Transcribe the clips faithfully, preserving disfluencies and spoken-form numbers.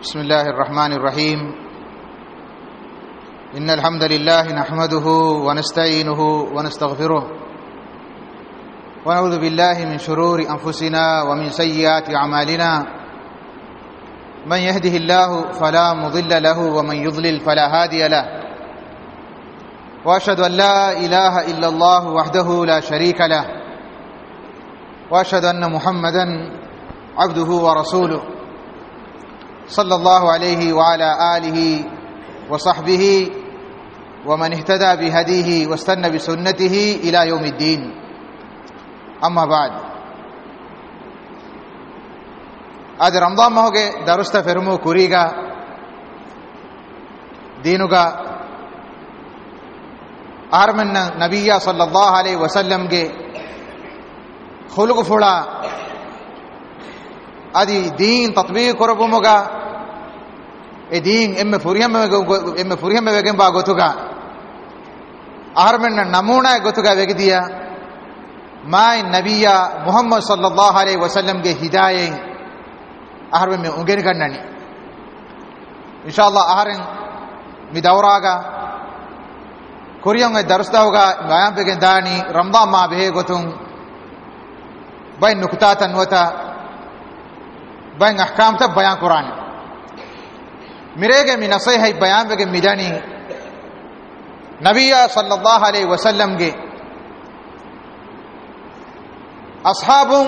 بسم الله الرحمن الرحيم إن الحمد لله نحمده ونستعينه ونستغفره ونعوذ بالله من شرور أنفسنا ومن سيئات أعمالنا من يهده الله فلا مضل له ومن يضلل فلا هادي له وأشهد أن لا إله إلا الله وحده لا شريك له وأشهد أن محمدا عبده ورسوله صلى الله عليه وعلى آله وصحبه ومن اهتدى بهديه واستنى بسنته إلى يوم الدين أما بعد آج رمضان مهوگے درست فرمو کوریگا دینوگا آرمن نبیہ صلی اللہ علیہ وسلم کے خلق فڑا ادی دین تطبیق کربومگا اے دین ام فریہم ام فریہم وگم با گوتوگا آرمن نمونہ گوتوگا وگ دیا مائی نبیہ محمد صلی اللہ علیہ وسلم کے ہدایت آرمن میں انگن گننی انشاءاللہ آرن می دوراگا کوریوں میں درستہ ہوگا بیان پہ گندانی رمضان ماہ بے گوتوں بین نکتا تنوتا بین احکام تب بیان قرآن میرے گے می نصیحہ بیان پہ میدانی نبی صلی اللہ علیہ وسلم کے اصحابوں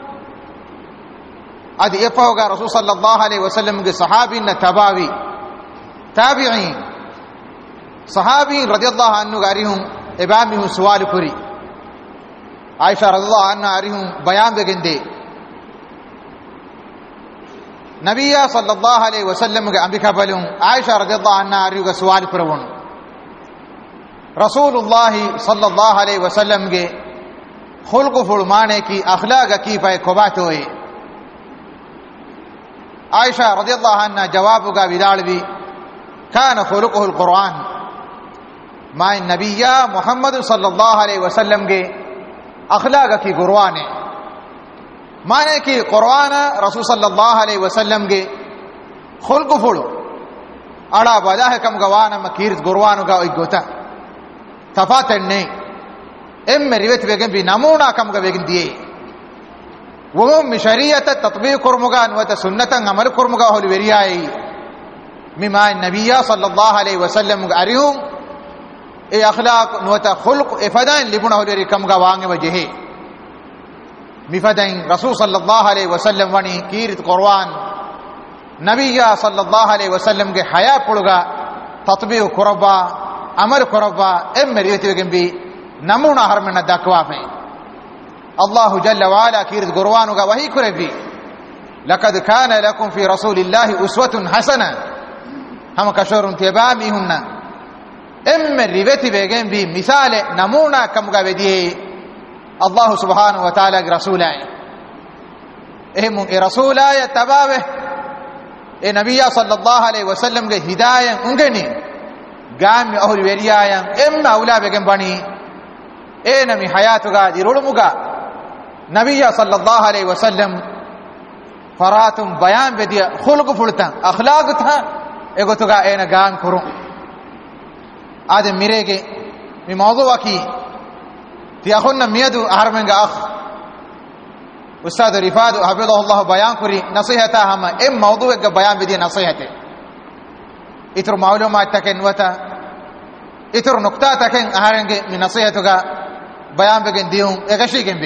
اد افا ہوگا رسول صلی اللہ علیہ وسلم کے صحابی نہ تباوی تابعین صحابی رضی اللہ عنہ گاری ہوں ابامی ہوں سوال پوری عائشہ رضی اللہ عنہ آری ہوں بیان بگندے نبی صلی اللہ علیہ وسلم کے انبکا بلوں عائشہ رضی اللہ عنہ آری ہوں سوال پرون رسول اللہ صلی اللہ علیہ وسلم کے خلق فرمانے کی اخلاق کی پہ کبات ہوئے عائشہ رضی اللہ عنہ جواب کا بداڑ بھی کان خلقہ القرآن مائی نبیہ محمد صلی اللہ علیہ وسلم کے اخلاق کی قرآن ہے مانے کہ قرآن رسول صلی اللہ علیہ وسلم کے خلق فڑو اڑا بدا ہے کم گوانا مکیرت قرآن کا ایک گوتا تفاتن نہیں ام میں رویت بیگن بھی نمونہ کم کا بیگن دیئے وہ شریعت تطبیق کرمگا نوتا سنتا عمل کرمگا ہولی ویری آئی ممائن نبیہ صلی اللہ علیہ وسلم کا اریہم اے اخلاق نوتا خلق افدائن لبنہ ہولی ویری کم کا وانگے وجہ ہے مفدائن رسول صلی اللہ علیہ وسلم ونی کیرت قرآن نبیہ صلی اللہ علیہ وسلم کے حیاء پڑگا تطبیق کربا عمل کربا ام مریت وگن بھی نمونہ حرمنا دکوا پہ اللہ جل وعلا کیرت قرآن کا وحی کرے بھی لقد کان لکم فی رسول اللہ اسوۃ حسنہ ہم کشور انتبامی ہننا ام رویت وگن بھی مثال نمونہ کم کا بدیے اللہ سبحانہ وتعالی کے رسول آئے اہم اے رسول آئے تباوے اے نبی صلی اللہ علیہ وسلم کے ہدایت انگنی گام میں اہل ویری آیا ام اولا بگم بنی اے نمی حیات گا دی رڑمگا نبی صلی اللہ علیہ وسلم فراتم بیان بدیا خلق پھڑتا اخلاق تھا اگو تو گا اے نگان کروں آدم میرے کے می موضوع کی تی اخونا میدو احرمنگ اخ استاد رفاد حفظہ اللہ بیان کری نصیحتا ہم ام موضوع کا بیان بدی نصیحتے اتر معلومات تکن وتا اتر نقطہ تکن احرنگ من نصیحتو کا بیان بگن دیوں اگشی گن بھی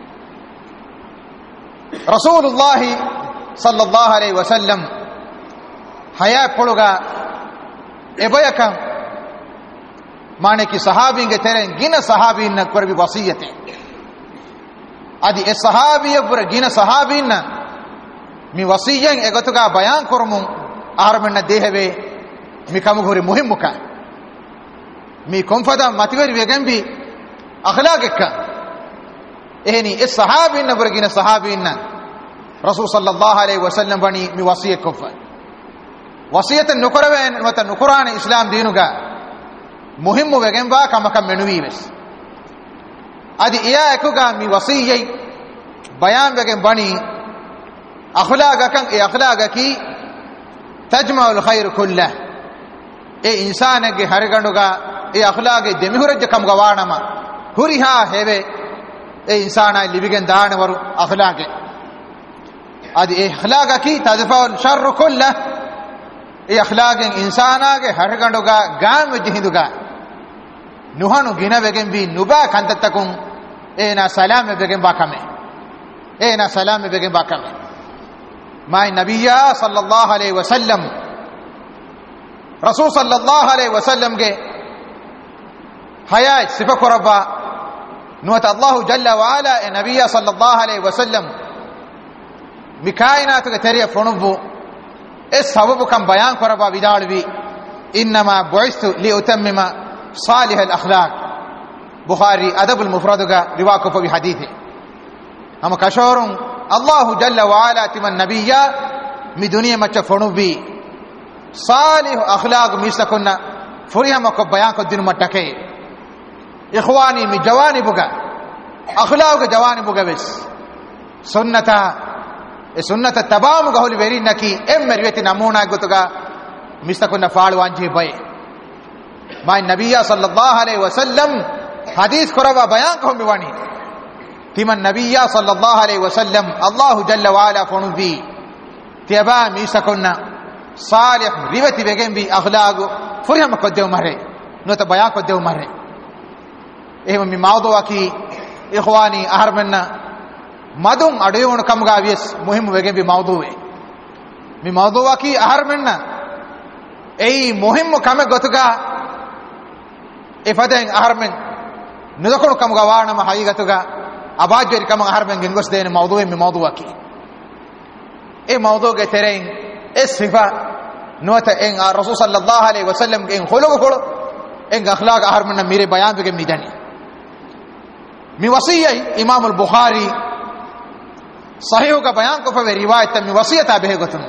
رسول اللہ صلی اللہ علیہ وسلم حیاء پڑھگا ابیکم مانے کی صحابین کے تیرے گن صحابین پر بھی وصیت ہے ادی اس صحابی پر گن صحابین می وصیت اگتو کا بیان کرموں آرمن دیہ بے می کم گھوری مہم کا می کنفدا متور ویگن بھی اخلاق کا اہنی اس صحابین پر گن صحابین رسول صلی اللہ علیہ وسلم بنی می وصیت کفا وصیت نکروین وطا نکران اسلام دینو کا مهم وگن با کم کم منوی بس ادی ایا اکو گا می وصیت بیان وگن بنی اخلاق کن اے اخلاق کی ತಜ್ಮಉಲ್ ಖೈರ್ ಕುಲ್ಲ ಎ ಇನ್ಸಾನಗೆ ಹರಗಂಡುಗ ಎ ಅಖ್ಲಾಗೆ ದೆಮಿಹುರಜ್ಜ ಕಮ್ಗ ವಾಣಮ ಹುರಿಹಾ ಹೆವೆ ಎ ಇನ್ಸಾನ ಲಿಬಿಗೆನ್ ದಾಣವರು ಅಖ್ಲಾಗೆ ಅದು ಎ ಅಖ್ಲಾಗಕಿ ತದ್ಫೌಲ್ ಶರ್ರು ಕುಲ್ಲ ಎ ಅಖ್ಲಾಗೆ ಇನ್ಸಾನಾಗೆ ಹರಗಂಡುಗ ಗಾಮ್ ಜಿಹಿದುಗ ನುಹನು ಗಿನವೆಗೆನ್ ಬಿ ನುಬಾ ಕಂತತಕುಂ ಏನ ಸಲಾಮ ಬೆಗೆನ್ ಬಾಕಮೆ ಏನ ಸಲಾಮ ಬೆಗೆನ್ ಬಾಕಮೆ ಮಾಯ ನಬಿಯಾ ಸಲ್ಲಲ್ಲಾಹು ಅಲೈಹಿ ವಸಲ್ಲಂ ರಸೂಲ್ ಸಲ್ಲಲ್ಲಾಹು ಅಲೈಹಿ ವಸಲ್ಲಂಗೆ ಹಯಾ ಸಿಫಕೊರಬ ನುವತ ಅಲ್ಲಾಹು ಜಲ್ಲ ವಾಲ ಎ ನಬಿಯಾ ಸಲ್ಲಲ್ಲಾಹು ಅಲೈಹಿ ವಸಲ್ಲಂ ಮಿಕಾಯಿನಾತುಗೆ ತೆರೆಯ ಫೊಣುಬು ಎ ಸಬಬು ಕಂ ಬಯಾನ್ ಕೊರಬ ವಿದಾಳುವಿ ಇನ್ನಮಾ ಬುಇಸ್ತು ಲಿ ಉತಮ್ಮಿಮ ಸಾಲಿಹಲ್ ಅಖ್ಲಾಕ್ ಬುಖಾರಿ ಅದಬುಲ್ ಮುಫ್ರದುಗ ರಿವಾಕುಫವಿ ಹದೀಥೆ ಹಮ ಕಶೋರುಂ ಅಲ್ಲಾಹು ಜಲ್ಲ ವಾಲ ತಿಮನ್ ನಬಿಯ ಮಿ ದುನಿಯ ಮಚ್ಚ ಫೊಣುಬಿ ಸಾಲಿಹ್ ಅಖ್ಲಾಕ್ ಮೀಸಕುನ್ನ ಫುರಿಹಮಕ ಬಯಾನ್ ಕೊದ್ದಿನ ಮಟ್ಟಕೆ ಇಖ್ವಾನಿ ಮಿ ಜವಾನಿಬುಗ ಅಖ್ಲಾಕ್ ಜವಾನಿಬುಗ ವೆಸ್ ಸುನ್ನತ ಎ ಸುನ್ನತ ತಬಾಮುಗ ಹೊಲಿ ವೆರಿ ನಕಿ ಎಂ ಮೆರಿಯತಿ ನಮೂನಾ ಗೊತುಗ ಮಿಸಕುನ್ನ ಫಾಳು ವಾಂಜಿ ಬೈ ಮಾಯ ನಬಿಯ ಸಲ್ಲಲ್ಲಾಹು ಅಲೈಹಿ ವಸಲ್ಲಂ ಹದೀಸ್ ಕೊರವ ಬಯಾನ್ ಕೊಮ್ಮಿವಾಣಿ ತಿಮನ್ ನಬಿಯ ಸಲ್ಲಲ್ಲಾಹು ಅಲೈಹಿ ವಸಲ್ಲಂ ಅಲ್ಲಾಹು ಜಲ್ಲ ವಾಲ ಫೊಣುಬಿ ತಿಯಬಾ ಮೀಸಕುನ್ನ ಸಾಲಿಹ್ ರಿವತಿ ಬೆಗೆಂಬಿ ಅಖ್ಲಾಗು ಫುರಿಹಮ ಕೊದ್ದೆವು ಮರೆ ನುತ ಬಯಾನ್ ಕೊದ್ದೆವು ಮರೆ එහෙම මේ මවදෝවකි ඉඛවානි අහර්මන්න මදුන් අඩයවණු කම්ගා වියස් මුහිම වෙගෙන් බි මවදෝවේ මේ මවදෝවකි අහර්මන්න එයි මුහිම කම ගතුගා එපදෙන් අහර්මෙන් නුදකොණු කම්ගා වානම හයිගතුගා අබාජ්ජරි කම අහර්මෙන් ගෙන්ගොස් දෙන මවදෝවේ මේ මවදෝවකි ඒ මවදෝගේ තෙරෙන් ඒ සිෆා නුවත එන් රසූල් සල්ලල්ලාහු අලයිහි වසල්ලම් ගෙන් හොලොග කොළ එන් අඛලාග අහර්මන්න මිරේ බයාන් දෙගෙන් මිදනි mi wasiyai imam al bukhari sahih ka bayan ko fa riwayat mi wasiyata behe gotun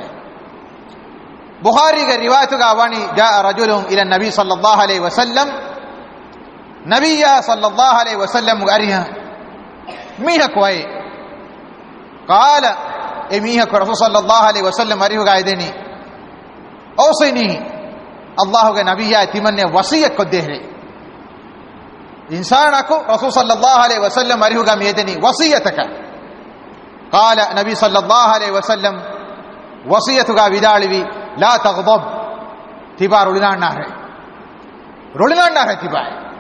bukhari ga riwayat ga wani jaa rajulun ila nabi sallallahu alaihi wasallam nabiyya sallallahu alaihi wasallam ariha miha koy qala e miha ko rasul sallallahu alaihi wasallam arihu ga ideni awsini allah ga nabiyya timanne wasiyat ko dehre इंसान को रसूल सल्लल्लाहु अलैहि वसल्लम अरिहुगा मेदनी वसीयतक قال नबी सल्लल्लाहु अलैहि वसल्लम वसीयतुगा विदाळिवी ला तगضब तिबा रुलिनाना है रुलिनाना है तिबा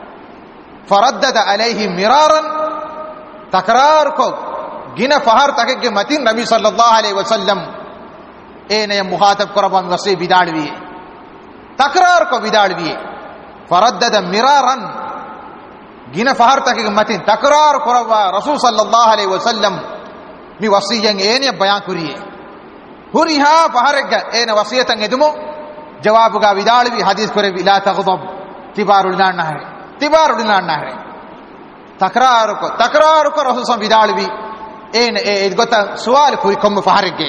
फरद्दद अलैहि मिरारا तकरार को गिना फहर तक के मतिन नबी सल्लल्लाहु अलैहि वसल्लम एने मुखातब करबा वसी विदाळिवी तकरार को विदाळिवी फरद्दद मिरारا गिन फहर तक मतिन तकरार करवा रसूल सल्लल्लाहु अलैहि वसल्लम मी वसीयन एने बयान करिए हुरिहा फहरग एने वसीयतन एदुमो जवाबगा विदाळवी हदीस करे ला तगضब तिबारुल नाना है तिबारुल नाना है तकरार को तकरार को रसूल सम विदाळवी एने ए गोता सवाल कोई कम फहरगे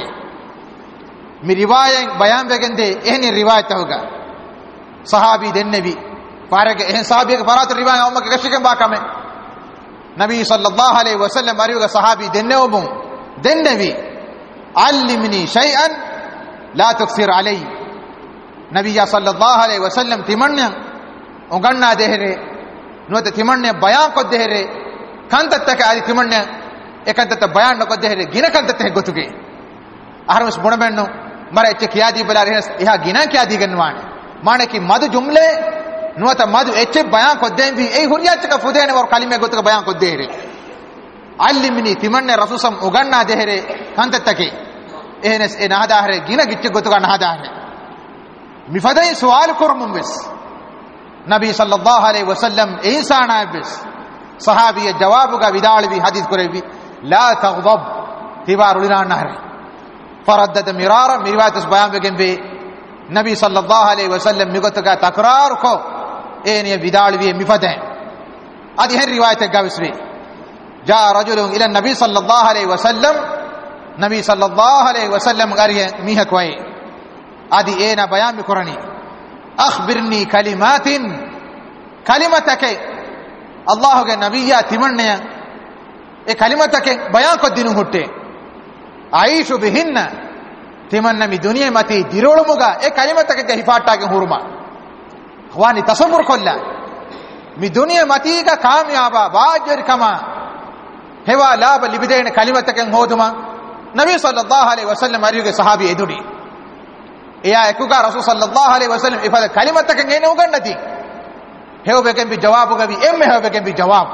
मी रिवायत बयान बेगंदे एने रिवायत होगा सहाबी देने भी फारग एहन साहबी के बरात रिवायत उम्म के कशिकम बाका में नबी सल्लल्लाहु अलैहि वसल्लम अरियुगा सहाबी देने ओबु देने भी अल्लिमनी शैअन ला तुक्सिर अलई नबी सल्लल्लाहु अलैहि वसल्लम तिमण्य उगन्ना देहरे नोते तिमण्य बयान को देहरे कंतत के आदि तिमण्य एकंतत बयान को देहरे गिन कंतत है गोतुगे आरमस बुणबेन्नु मरे एच कियादी बला रहस यहा गिना कियादी गन्वाने माने कि मद जुमले नुवत मद एच बयान को दें भी ए हुरियत का फुदेने और कलिमे गोतुगा बयान को देहरे अल्लिमनी तिमण्य रसूसम उगन्ना देहरे कंतत के एहनस ए नादा है गिन गिच्च गोतुगा नादा है मिफदई सवाल कुरमुम बिस नबी सल्लल्लाहु अलैहि वसल्लम इंसान है बिस सहाबी जवाब का विदाल भी हदीस करे भी ला तगضब तिबारुलिना नहर फरद्दद मिरारा रिवायत उस बयान बेगन भी नबी सल्लल्लाहु अलैहि वसल्लम मिगतगा तकरार को एने विदाल भी मिफदे आदि है रिवायत गाविसवी जा रजुलुन इला नबी सल्लल्लाहु अलैहि वसल्लम नबी सल्लल्लाहु अलैहि वसल्लम गरिए मिह कोई आदि एना बयान बिकुरनी अखबिरनी कलिमातिन कलिमतक अल्लाह के नबिया तिमण्य ए कलिमतक बयान को दिनु हुट्टे आईशु बिहिन्न timanna mi duniya mati dirolumuga e kalimatake ge hifaattage hurma khwani tasawwur kolla mi duniya mati ga kamyaba baajir kama hewa laba libidene kalimatake hoduma nabi sallallahu alaihi wasallam ariyuge sahabi edudi eya ekuga rasul sallallahu alaihi wasallam ifada kalimatake ngene ugannati hewbegen bi jawabu gabi emme hewbegen bi jawab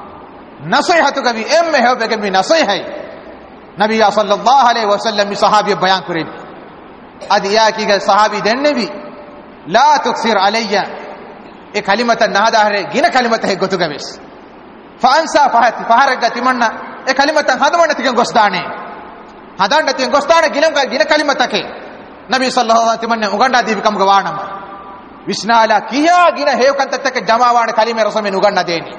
nasihatu gabi emme hewbegen bi nasihai nabi sallallahu alaihi wasallam mi sahabi bayan kurin adiya ki ga sahabi dennebi la tuksir alayya e kalimatan nahadahre gina kalimata he gotu gamis fa ansa fahati faharaga timanna e kalimatan hadamana tigen gosdane hadanda tigen gosdane ginam ga gina kalimatake nabi sallallahu alaihi wasallam timanna uganda dibi kam gawanama visnala kiya gina hew kantatake jamawana kalime rasame uganda deni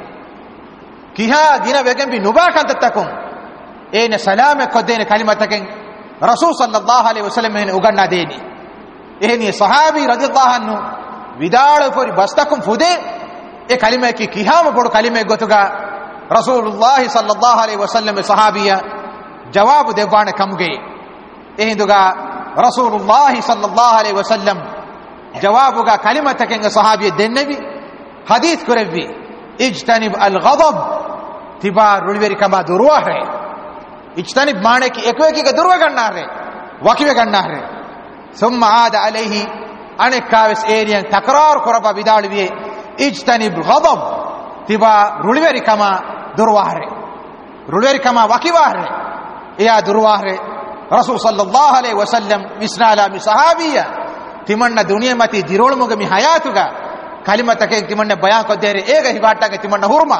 kiya gina wegen bi nuba kantatakun ene salame kodene kalimatake rasul sallallahu alaihi wasallam hen uganda deni ehni sahabi radhiyallahu anhu vidal fori bastakum fude e kalime ki kihama bodu kalime gotuga rasulullah sallallahu alaihi wasallam sahabiya jawab devane kamge ehinduga rasulullah sallallahu alaihi wasallam jawabuga kalimatake sahabiya dennebi hadith kurevi ijtanib al-ghadab tiba rulveri kama durwahe ijtanib maane ki ekwe ki durwa gannare wakiwe gannare thumma aada alayhi anekaves eriyan takrar koraba bidalwiye ijtanib ghadab tiba rulveri kama durwahre rulveri kama wakiwahre ya durwahre rasul sallallahu alaihi wasallam misnala mi sahabiya timanna duniya mati dirolmuga mi hayatuga kalimatake timanna bayan ko dere ega hibatta timanna hurma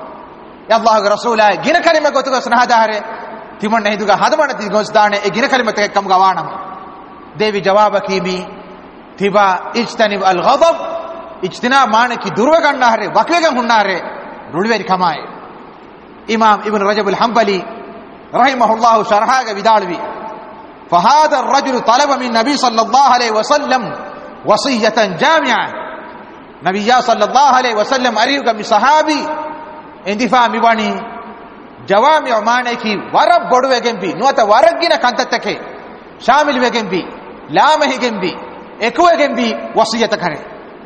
ya allah rasula gina kalima gotuga snahadahre timanna hiduga hadamana ti gosdane e gina kalimatake kam gawanam devi jawaba kimi tiba ijtanib al ghadab ijtina maane ki durwa gannahre wakwegan hunnare rulveri kamaye imam ibn rajab al hanbali rahimahullah sharhaga vidalwi فهذا الرجل طلب من النبي صلى الله عليه وسلم وصية جامعة نبي صلى الله عليه وسلم أريد من صحابي اندفاع مباني جوامع معنى كي ورب بدو وگن بي نوتا ورگنا كانتتك شامل وگن بي لامه وگن بي اكو وگن بي وصية کرے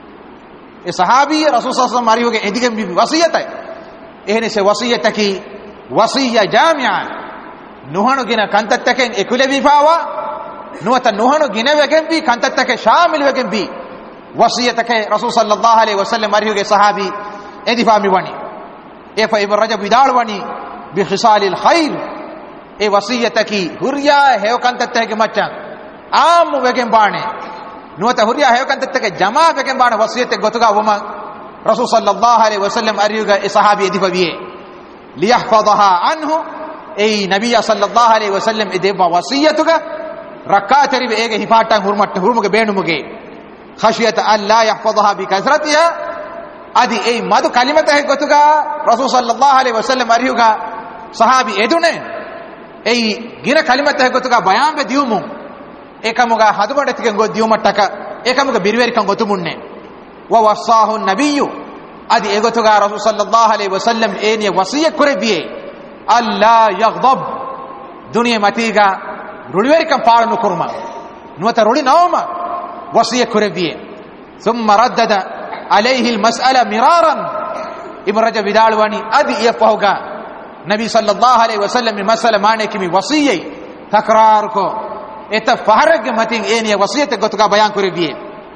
اے صحابي رسول صلى الله عليه وسلم أريد اندگن بي وصية اہنے سے وصية کی وصية جامعة nuhanu gina kantattaken ekule bifawa nuwata nuhanu gina wegen bi kantattake shamil wegen bi wasiyatake rasul sallallahu alaihi wasallam arihuge sahabi edifa mi wani e fa ibn rajab vidal wani bi khisal al khair e wasiyataki hurya hew kantattake maccan am wegen bane nuwata hurya hew kantattake jama wegen bane wasiyate gotuga wuma rasul sallallahu alaihi wasallam arihuge e sahabi edifa biye liyahfadha anhu ei nabiya sallallahu alaihi wasallam edeba wasiyatuga rakatari be ege hifata hurmatta hurmuge beenumuge khashiyata an la yahfadha bi kasratiha adi ei madu kalimata he gotuga rasul sallallahu alaihi wasallam arihuga sahabi edune ei gina kalimata he gotuga bayan be diumu ekamuga hadubade tigen go diumattaka ekamuga birveri kan gotumunne wa wasahu an-nabiyyu adi e gotuga rasul sallallahu alaihi wasallam eni wasiyat kore biye Allah yaghdab duniya matiga rulveri kam paalanu kurma nuwata ruli nawma wasiya kurebiye thumma raddada alayhi almas'ala miraran ibn rajab vidalwani adi yafahuga nabi sallallahu alayhi wasallam mas'ala maane kimi wasiyyi takrar ko eta faharag matin eni wasiyate gotuga bayan kurebiye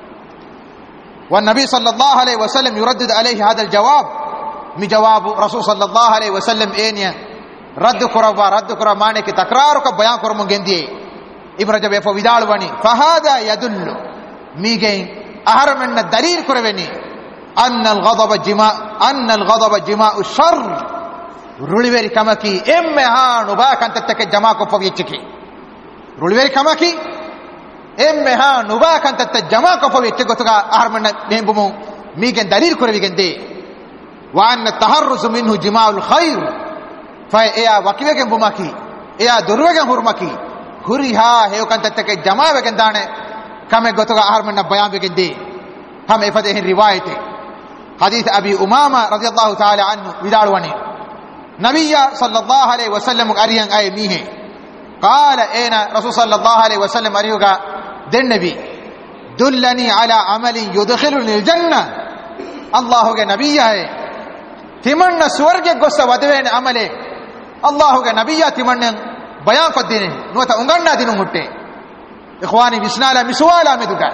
wan nabi sallallahu alayhi wasallam yuraddid alayhi hadha aljawab mi jawab rasul sallallahu alayhi wasallam eni رد کروا رد کروا معنی کی تکرار کا بیان کرم گندی ابن رجب ف ودال ونی فهذا يدل میگین احرمن دلیل کرونی ان الغضب جماع ان الغضب جماع الشر رولویری کمکی ام ها نوبا کنت تک جماع کو پویچکی رولویری کمکی ام ها نوبا کنت تک جماع کو پویچکو تگا احرمن نبمو میگین دلیل کروی گندی وان التحرز منه جماع الخير فایا وکیوگن بمکی ایا دروگن ہرمکی ہریھا ہیو کنتتک جمع وگن دانے کمے گتگا احرمن بیان وگن دی ہم افدہ روایت حدیث ابی امامہ رضی اللہ تعالی عنہ وداڑونی نبی صلی اللہ علیہ وسلم اریان اے میہ قال اين رسول صلى الله عليه وسلم اريوغا den nabi dullani ala amalin yudkhiluni aljanna Allahuge nabiyya hai timanna swarge gossa wadwene amale Allahuge nabiyya timanna bayan koddine nuata unganna dinu mutte ikhwani bisnala miswala meduga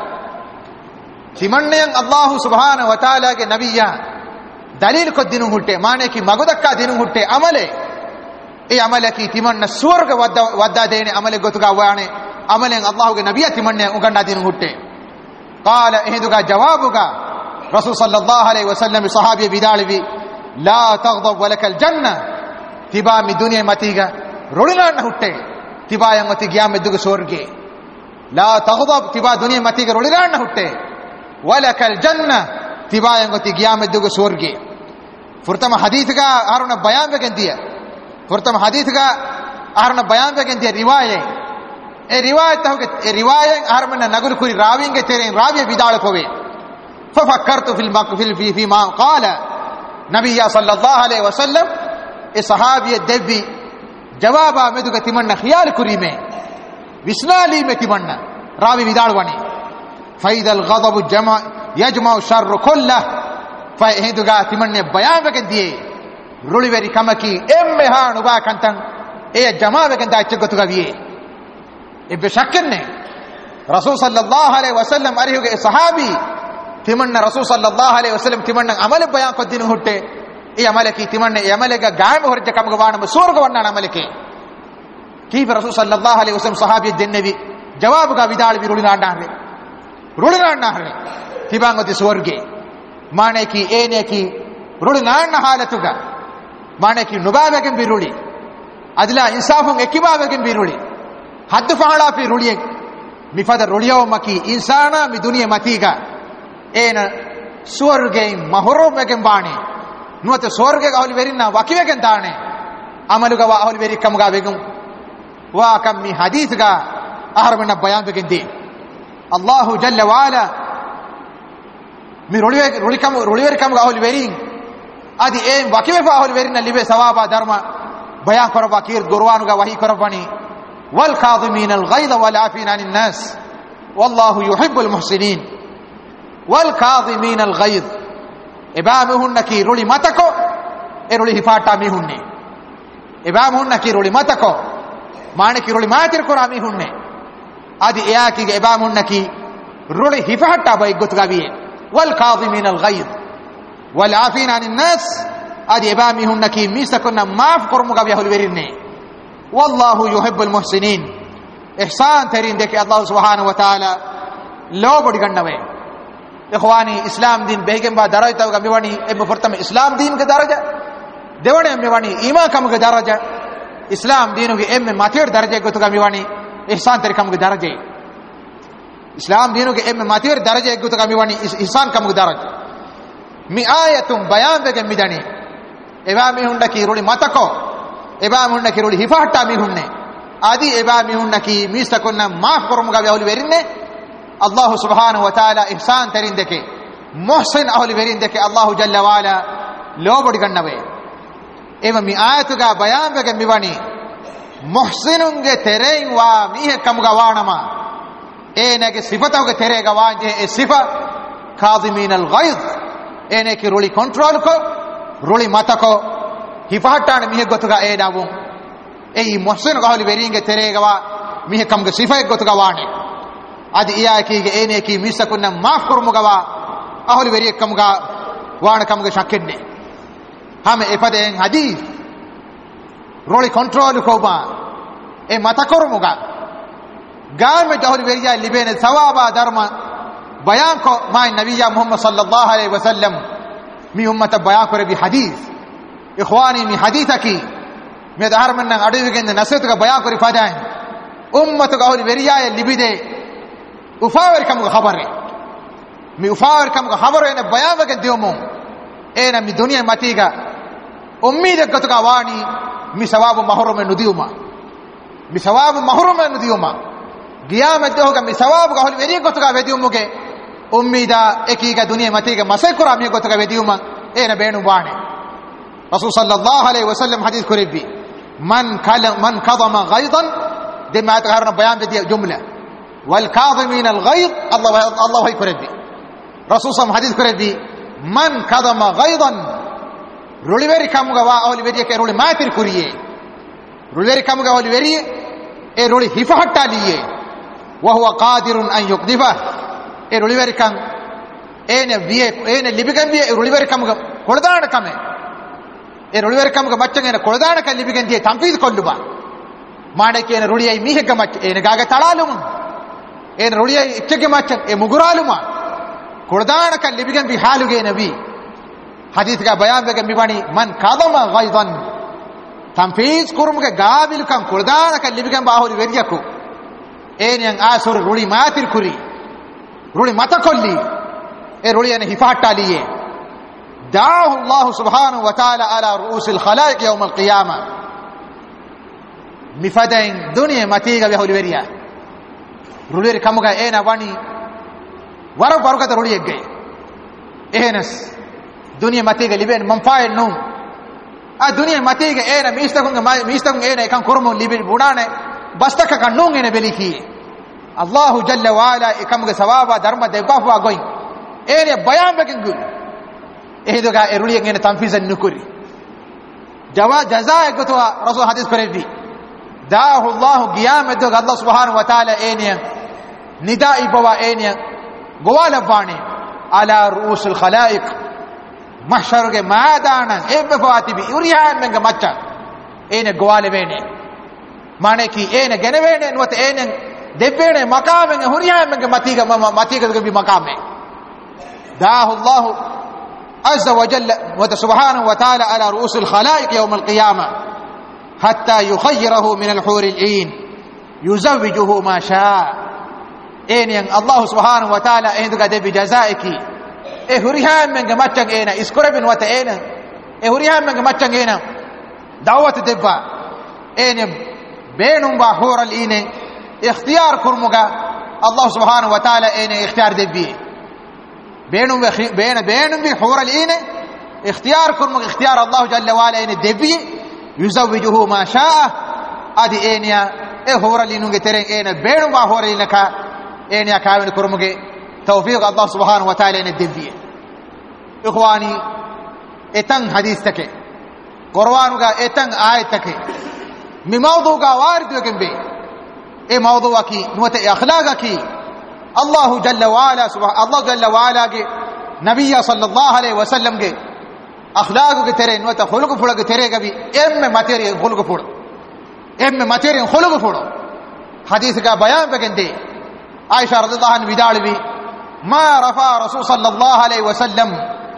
timanna Allah subhanahu wa taala ge nabiyya dalil koddinu mutte mane ki magudakka dinu mutte amale e amale ki timanna swarge wadda wadda dene amale gotuga wane amalen Allahuge nabiyya timanna unganna dinu mutte qala ehduga jawabuga رسول صلى الله عليه وسلم صحابي بدالبي لا تغضب ولك الجنة تبا من دنيا متيجا رولنا نهوتة تبا يوم تيجي عم بدو سورجي لا تغضب تبا دنيا متيجا رولنا نهوتة ولك الجنة تبا يوم تيجي عم بدو سورجي فرتم حديث کا هارون بيان بكندية فرتم حديث کا هارون بيان بكندية رواية رواية تهوك رواية هارون نقول كوري راوين كتيرين راوية بدال كوي ففكرت في المقفل في فيما قال نبي صلى الله عليه وسلم الصحابي الدبي جوابا مدو كتمنى خيال كريمه وسنالي متمنى راوي بدال وني فاذا الغضب جمع يجمع الشر كله فهدو كتمنى بيان بكدي رولي وري كمكي ام هانو با كنتن اي جماعه بكندا چگتو گويه ابشكنه رسول صلى الله عليه وسلم اريو صحابي timanna rasul sallallahu alaihi wasallam timanna amal bayan ko dinu hutte e amalaki timanna e amalega gaam horje kam gwana surga wanna amalake kifa rasul sallallahu alaihi wasallam sahabi dennevi jawab ga vidal bi rulina andare rulina andare tibango di surge mane ki ene ki rulina anna halatuga mane ki nubavagen bi ruli adla insafun ekibawagen bi ruli haddu faala fi ruliye mifada ruliyo maki insana mi duniya matiga ena swarge mahoromegen baane nuata swarge ga holi verina wakivegen taane amaluga wa holi veri kam ga begum wa kam mi hadith ga aharmana bayan begen de Allah jalla wa ala mi roliwe rolikam roliwer kam ga holi verin adi em wakive fa holi verina libe sawaba dharma bayan korba kir gurwanu ga wahi korbani wal kadhimin al ghayz wal afina anin nas wallahu yuhibbul muhsinin والكاظمين الغيظ ابامهن كي رولي متكو ارولي هفاتا ميهن ابامهن كي رولي متكو ماني كي رولي ماتر قرامي هن ادي ايا كي ابامهن كي رولي هفاتا باي گتگاوي والكاظمين الغيظ والعافين عن الناس ادي ابامهن كي ميسكن معاف قرمگاوي هول وريني والله يحب المحسنين احسان ترين دك الله سبحانه وتعالى لو بڑی گنوے اخوانی اسلام دین بیگم با درجہ تا میوانی ابن فرتم اسلام دین کے درجہ دیونے میوانی ایمان کم کے درجہ اسلام دینو کے ایم ماتیر درجے کو تو میوانی احسان تر کم کے درجے اسلام دینو کے ایم ماتیر درجے کو تو میوانی احسان کم کے درجہ می آیتم بیان بیگم میدانی ایوا می ہن کی رولی متکو ایوا می ہن کی رولی ہفاٹا می ہن آدی ایوا می ہن کی میستکن معاف کرم گا ویول ورنے الله سبحانه وتعالى احسان ترين دكي محسن اهل ورين دكي الله جل وعلا لو بڑی گنوے ایو می آیت کا بیان بگم میوانی محسنون گے تیرین وا میہ کم گوانما اے نے کہ صفتوں کے تیرے گوان جے اے صفت کاظمین الغیظ اے نے کہ رولی کنٹرول کو رولی متا کو ہفاٹان میہ گتگا اے داو اے محسن اهل ورین گے تیرے گوا میہ کم گے صفت گتگا وانے adi iya ki ge ene ki misakunna maaf kurmugawa ahli weri kamga wana kamga shakkenne hame efade en hadith roli control ko ba e mata kurmuga game jahli weri ya libene sawaba dharma bayan ko mai nabiyya muhammad sallallahu alaihi wasallam mi ummata bayan ko bi hadith ikhwani mi hadithaki me dharman nan adu gen nasihat ka bayan ko rifada ummatu ahli weri ya libide افاور كم خبره مي افاور كم خبره ان بيان وك ديومو اين مي دنيا ماتيغا اميد گتگا واني مي ثواب محروم نديوما مي ثواب محروم نديوما قيامت دهوگا مي ثواب گهول وري گتگا وديومو کے اميدا اكيگا دنيا ماتيغا مسكرا مي گتگا وديوما اين بينو واني رسول صلى الله عليه وسلم حديث قريبي من كلم من كظم غيظا دي ما تغيرنا بيان بدي جملة والكاظمين الغيظ الله الله هي كردي رسول صلى الله عليه وسلم حديث كردي من كظم غيظا روليبري كامغا وا اولي بدي كي رولي ماتر كوريه روليبري كامغا اولي بري اي رولي هيفحتاليه وهو قادر ان يقذفه اي روليبري كام اين بي اين ليبيكن بي روليبري كامغا كولدان كامه اي روليبري كامغا مچن اين كولدان ك ليبيكن دي تنفيذ كولبا ماඩේ روليي ميهك مچ اين گاگا تلالوم اين روليي اچگه مچن اي مغرالوما كولدان ك ليبيكن بي حالوگه نبي حديث کا بیان بگم میبانی من کادم غیظا تنفیذ کرم کے گابل کم کردان کا لبگم باہوری وریکو اینن آسور رولی ماتر کری رولی مت کلی اے رولی نے حفاظت لیے دعاه الله سبحانه وتعالى على رؤوس الخلائق يوم القيامه مفدين دنيا متيگا باہوری وریا رولی کم کا اینا وانی ور برکت رولی گئے اینس دنيا ماتيگا لبين منفعل نوم ا دنيا ماتيگا اينا ميستكون ميستكون اينا كان كرمون لبين بودانه بستك كنون اينا بليكي الله جل وعلا كمگا ثوابا دھرم دبافوا گوين اينا بيان بگنگو ايدوگا ارولي اينا تنفيذ نكوري جوا جزاء گتوا رسول حديث فريدي دعاه الله قيام دوگ الله سبحانه وتعالى اينا نداء بوا اينا گوال باني على رؤوس الخلائق محشر کے میدان ایب فواتی بھی یوریان منگ مچا این گوال وینے مانے کی این گنے وینے نوت این دبینے مقام ہے یوریان منگ متی کا متی کا بھی مقام ہے دعاه الله عز وجل وسبحانه وتعالى على رؤوس الخلائق يوم القيامه حتى يخيره من الحور العين يزوجه ما شاء این الله سبحانه وتعالى این کا دے بجزائك e hurihan men gamachan ena iskorabin wata ena e hurihan men gamachan ena dawat debba ene beenum ba hural ine ikhtiyar kurmuga Allah subhanahu wa ta'ala ene ikhtiyar debbi beenum beena beenum bi hural ine ikhtiyar kurmuga ikhtiyar Allah jalla wa ala ene debbi yuzawijuhu ma sha'a adi enia e hural inunge tere ene beenum ba hural inaka ene kaawin kurmuge توفيق الله سبحانه وتعالى ندبيه اخواني اتن حديث تك قرآن کا اتن آیت تک می موضوع کا وارد وکم بے اے موضوع کی نوت اخلاق کی اللہ جل وعلا سبحان اللہ جل وعلا کے نبی صلی اللہ علیہ وسلم کے اخلاق کے تیرے نوت خلق پھڑ کے تیرے کبھی ایم میں ماتیری خلق پھڑ ایم میں ماتیری خلق پھڑ حدیث کا بیان بگندے عائشہ رضی اللہ عنہ وداڑ بھی ما رفع رسول صلى الله عليه وسلم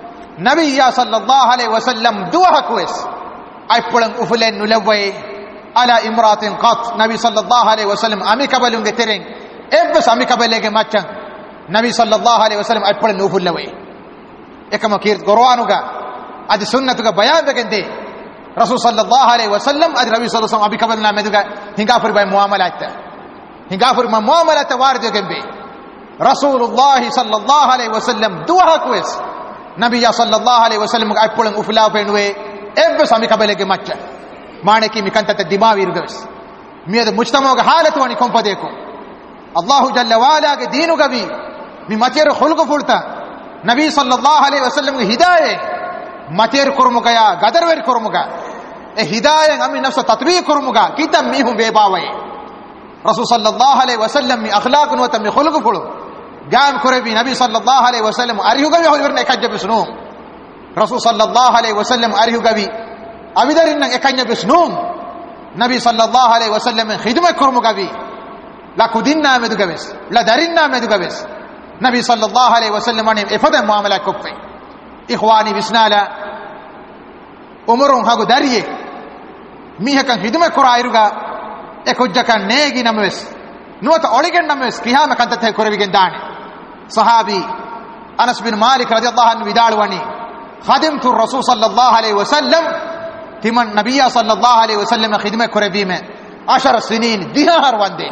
نبي صلى الله عليه وسلم دوها كويس اي پلن افلن نلوي على امرات قط نبي صلى الله عليه وسلم امي قبلن گترين ابس امي قبلن کے مچن نبي صلى الله عليه وسلم اي پلن افلوي ekama kirt qur'anuga adi sunnatuga bayan begende rasul sallallahu alaihi wasallam adi nabi sallallahu alaihi wasallam abi kabalna meduga hingafur bay muamalata hingafur ma muamalata warde gembe rasulullah sallallahu alaihi wasallam duha kwes nabiya sallallahu alaihi wasallam ay pulang ufla penwe ebbe sami kabelege macca maane ki mikantata dimawi irgas miyada mujtama ga halatu wani kompade ko allah jalla wala ge dinu gabi mi mater khulq fulta nabi sallallahu alaihi wasallam ge hidaye mater kurmuga ya gadarwer kurmuga e hidaye ami nafsa tatbiq kurmuga kitam mi hum be bawe rasul sallallahu alaihi wasallam mi akhlaq wa tam khulq fulu gam korebi nabi sallallahu alaihi wasallam arihu gabi holwerne kajja bisnu rasul sallallahu alaihi wasallam arihu gabi abidarin nan ekanya bisnu nabi sallallahu alaihi wasallam khidmat kurmuga bi la kudinna medu gabes la darinna medu gabes nabi sallallahu alaihi wasallam ne ifada muamala kokfe ikhwani bisnala umurun hago dariye mi hakan khidmat kurairuga ekojjakan neegi namwes nuwata oligen namwes kiyama kantate korevigen daane sahabi anas bin malik radiyallahu anhu vidalwani khadimtu rasul sallallahu alaihi wasallam timan nabiyya sallallahu alaihi wasallam khidmat korevime عشر سنين dihar wande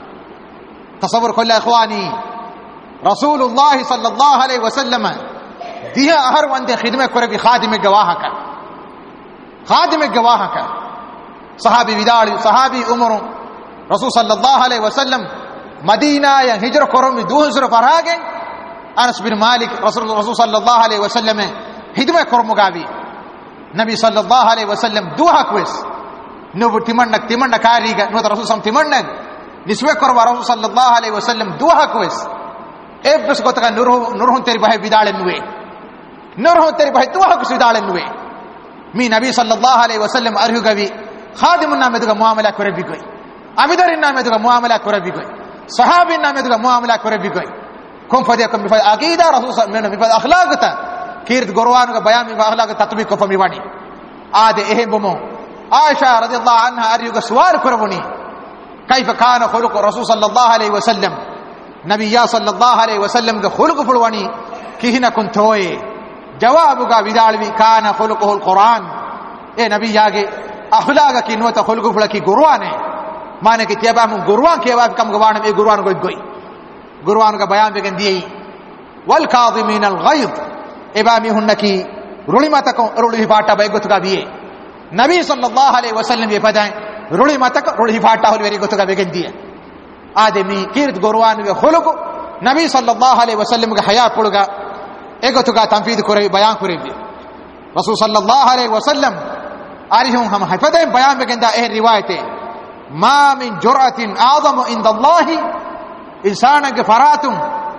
تصور كل اخواني رسول الله صلى الله عليه وسلم ديها اهر وند خدمه کربی خادم گواہ کا خادم گواہ کا صحابی وداڑ صحابی عمر රසූල් සල්ලල්ලාහු අලයිහි වසල්ලම් මදීනාය හිජර කරමි දුහසර ෆරාගෙන් අනස් බින් මාලික් රසූල් රසූල් සල්ලල්ලාහු අලයිහි වසල්ලම් හිදම කරමු ගාවි නබි සල්ලල්ලාහු අලයිහි වසල්ලම් දුහක් වෙස් නුබ තිමන්නක් තිමන්න කාරීග නුත රසූල් සම් තිමන්නක් නිස්වේ කරව රසූල් සල්ලල්ලාහු අලයිහි වසල්ලම් දුහක් වෙස් එබ්බස් ගොතක නුරු නුරුන් තෙරි බහ විදාලෙන් නුවේ නුරුන් තෙරි බහ දුහක් විදාලෙන් නුවේ මේ නබි සල්ලල්ලාහු අලයිහි වසල්ලම් අරහු ගවි ખાදිමුන් නාමෙදුග මුආමලා කරවි ගොයි අමිදරින් නාමෙදුග මුආමලා කරවි ගොයි සහාබින් නාමෙදුග මුආමලා කරවි ගොයි කොම් ෆදියකම් මිෆ අකීදා රසූල් මෙන්න මිෆ අඛලාගත කීර්ත ගොරවානුග බයාන් මිෆ අඛලාග තත්බීක් කො ෆමි වඩි ආදේ එහෙම් බොමෝ ආයිෂා රදියල්ලාහු අන්හා අරියුග සවාල් කරවුනි කයිෆ කාන ඛුලුක රසූල් සල්ලල්ලාහු අලයිහි වසල්ලම් නබියා සල්ලල්ලාහු අලයිහි වසල්ලම් ගේ ඛුලුක පුළවණි කිහිනකුන් තෝයේ ජවාබුග විදාල්වි කාන ඛුලුකුල් කුර්ආන් ඒ නබියාගේ අඛලාග කිනුවත ඛුලුක පුළකි ගුර්වානේ මානේ කි තියබාමු ගුර්වාන් කියවා කම් ගවාන මේ ගුර්වාන ගොයි ගොයි ගුර්වාන ක බයාන් දෙකෙන් දියි වල් කාදිමින අල් ගයිද් එබාමි හුන්නකි රුලි මතක රුලි පාට බයි ගොතුක බියේ නබි සල්ලල්ලාහු අලයිහි වසල්ලම් ගේ පදයි රුලි මතක රුලි පාට හොල් වෙරි ගොතුක බෙගෙන් දිය ආදෙමි කීර්ත ගුර්වාන ගේ ඛුලුක නබි සල්ලල්ලාහු අලයිහි වසල්ලම් ගේ හයා පුළුග එගොතුක තම්ෆීද කරේ බයාන් කරේ රසූල් සල්ලල්ලාහු අලයිහි වසල්ලම් ආරිහුන් හම හපදෙන් බයාන් බෙගෙන් දා ඒ රිවායතේ මා මින් ජුරഅතින් ආදමු ඉන්දල්ලාහි ඉන්සානගේ ෆරාතුම්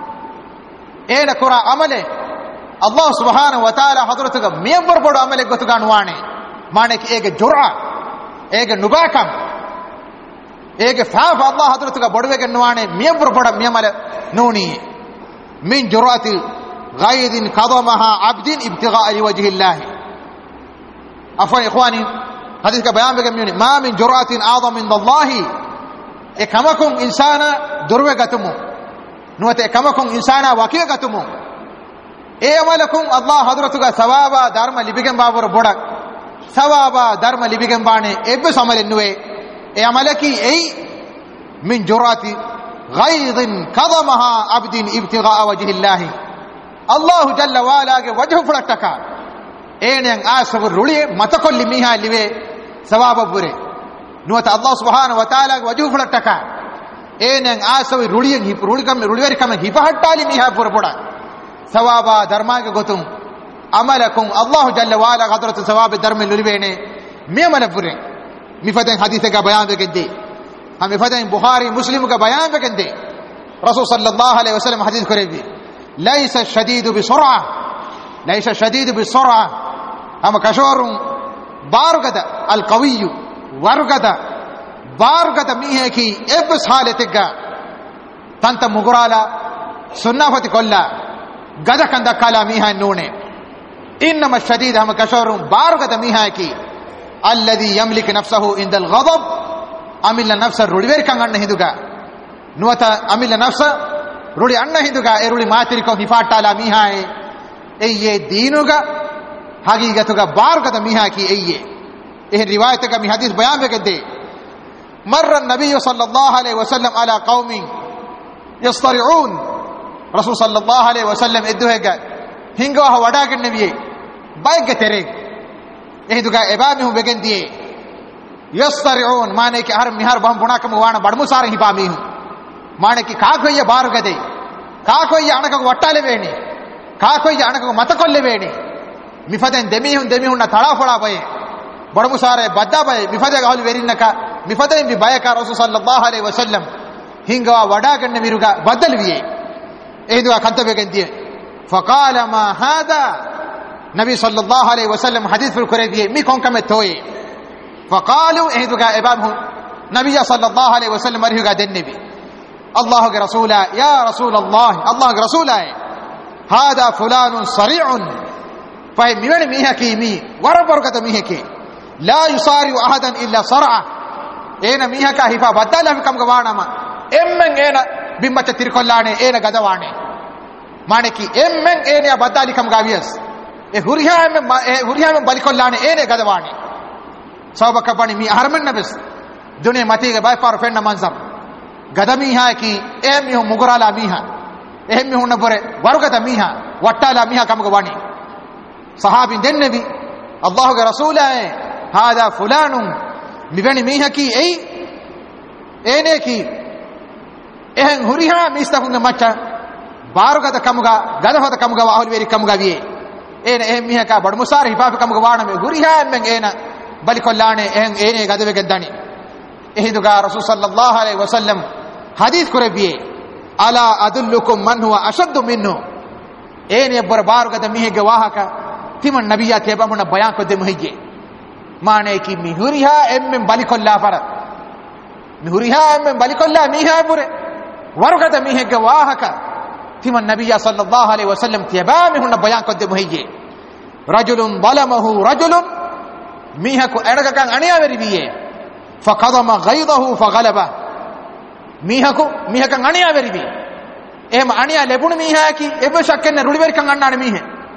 ඒන කුරා අමලේ අල්ලාහ් සුබ්හානහු වතාලා හදරතුග මියබර බොඩ අමලේ ගොතු ගන්නවානේ මානේ ඒගේ ජුරා ඒගේ නුබාකම් ඒගේ ෆාෆ අල්ලාහ් හදරතුග බොඩ වෙගන්නවානේ මියබර බොඩ මියමල නෝනි මින් ජුරഅති ගයිදින් කදමහා අබ්දින් ඉබ්තිගා වජහිල්ලාහ් අෆවා ඉඛවානි හදීස් का बयान बेगम मा मिन जुरातिन आदम इंदल्लाहि एकमकुम इंसाना दुर्वेगतमु नुवते एकमकुम इंसाना वकीगतमु ए अमलकुम अल्लाह हजरतुगा सवाबा धर्म लिबिगम बाबर बोडक सवाबा धर्म लिबिगम बाने एब्बे समले नुवे ए अमलकी ए मिन जुराति गैदिन कदमहा अब्दिन इब्तिगा वजहिल्लाह अल्लाह जल्ल वाला के वजह फुलटका एनें आसव रुलिए मतकोल्लि मिहा लिवे सवाब बुरे नुवत अल्लाह सुब्हानहु व तआला के वजह फुलटका एनें आसव रुलिए हि रुलिकम रुलिवेरि कम हिप हट्टालि मिहा पुर बोडा सवाब धर्मा के गोतुम अमलकुम अल्लाह जल्ल वाला हजरत सवाब धर्म लुलिवेने मियमल बुरे मिफतें हदीस का बयान बेगदे हम मिफतें बुखारी मुस्लिम का बयान बेगदे रसूल सल्लल्लाहु अलैहि वसल्लम हदीस करेबी लैस शदीद बिसुरअ लैस शदीद बिसुरअ हम कशोरुं बारगद अल कवी वर्गद बारगद मीहे की एब्स हालतिग तंत मुगराला सुन्नाफति कोल्ला गद कंद काला मीहा नूने इन्नमा शदीद हम कशोरुं बारगद मीहा की अल्लदी यमलिक नफ्सहु इंदल गदब अमिल नफ्स रुडिवेर कंगन्न हिंदुगा नुवत अमिल नफ्स रुडी अन्न हिंदुगा ए रुडी मातिरिको हिफाटाला मीहा एये दीनुगा हकीकतुगा बारगद मीहा की एये ए रिवायत का मी हदीस बयान बेगदे मर्र नबी सल्लल्लाहु अलैहि वसल्लम अला कौमिन यस्तरिऊन रसूल सल्लल्लाहु अलैहि वसल्लम इदुहेगा हिंगो वडागे नबिये बाइक तेरे ए दुगा एबामी हूं बेगन दिए यस्तरिऊन माने कि हर मिहर बम बुणाकम वाण बडमु सार ही पामी हूं माने कि काकोय बारगदे काकोय अणक वट्टाले वेणी काकोय अणक मतकोल्ले वेणी मिफदन देमी हूं देमी हूं थड़ा फड़ा बये बड़मु सारे बद्दा बये मिफदे गाल वेरिनका मिफदे बि बयका रसूल सल्लल्लाहु अलैहि वसल्लम हिंगवा वडागन्न मिरुगा बदलविये एदुआ कंतबे गंदिये फकाल मा हादा नबी सल्लल्लाहु अलैहि वसल्लम हदीस फिर करे दिए मी कौन कमे तोए फकालू एदुगा इबाम हूं नबी सल्लल्लाहु अलैहि वसल्लम मरहुगा देन नबी अल्लाह के रसूला या रसूल अल्लाह अल्लाह के रसूल है हादा फुलान सरीउन फै मिवण मिह की मी वर बरकत मिह के ला युसारि अहदन इल्ला सरआ एन मिह का हिफा बदल हम कम गवाणमा एम्मन एन बिम्बच तिरकोल्लाने एन गदवाणे माने की एम्मन एन या बदली कम गावियस ए हुरिया में ए हुरिया में बलिकोल्लाने एन गदवाणे सबक बणी मी हरमन नबस दुनिया मती के बाय पार फेन मंजर गदमी है कि एम मी मुगराला मीहा एम मी न बरे वरगत मीहा वट्टाला मीहा कम गवाणी सहाबी दिन नबी अल्लाह के रसूल है हादा फुलान मिवनी मीहा की ए ene ki ehen huriha mistakunge macha barugada kamuga gadahota kamuga wa ahli veri kamuga wiye ene ehem mihaka bad musar hipafe kamuga wana me huriha men ena bali kollane ehen ene gadave geddani ehiduga rasul sallallahu alaihi wasallam hadith kurabiye ala adullukum man huwa ashaddu minhu ene bor barugada mihege wahaka timan nabiyya teba muna bayan ko de muhije mane ki mihuriha emmen bali kolla para mihuriha emmen bali kolla miha bure warugada mihege wahaka timan nabiyya sallallahu alaihi wasallam teba mihuna bayan ko de muhije rajulun balamahu rajulun mihaku edaga kan aniya veri biye faqadama ghaydahu faghalaba mihaku mihakan aniya veri bi එහෙම අනියා ලැබුණ මීහාකි එබ ශක්කෙන් රුලිවරිකම් ගන්නානේ මීහ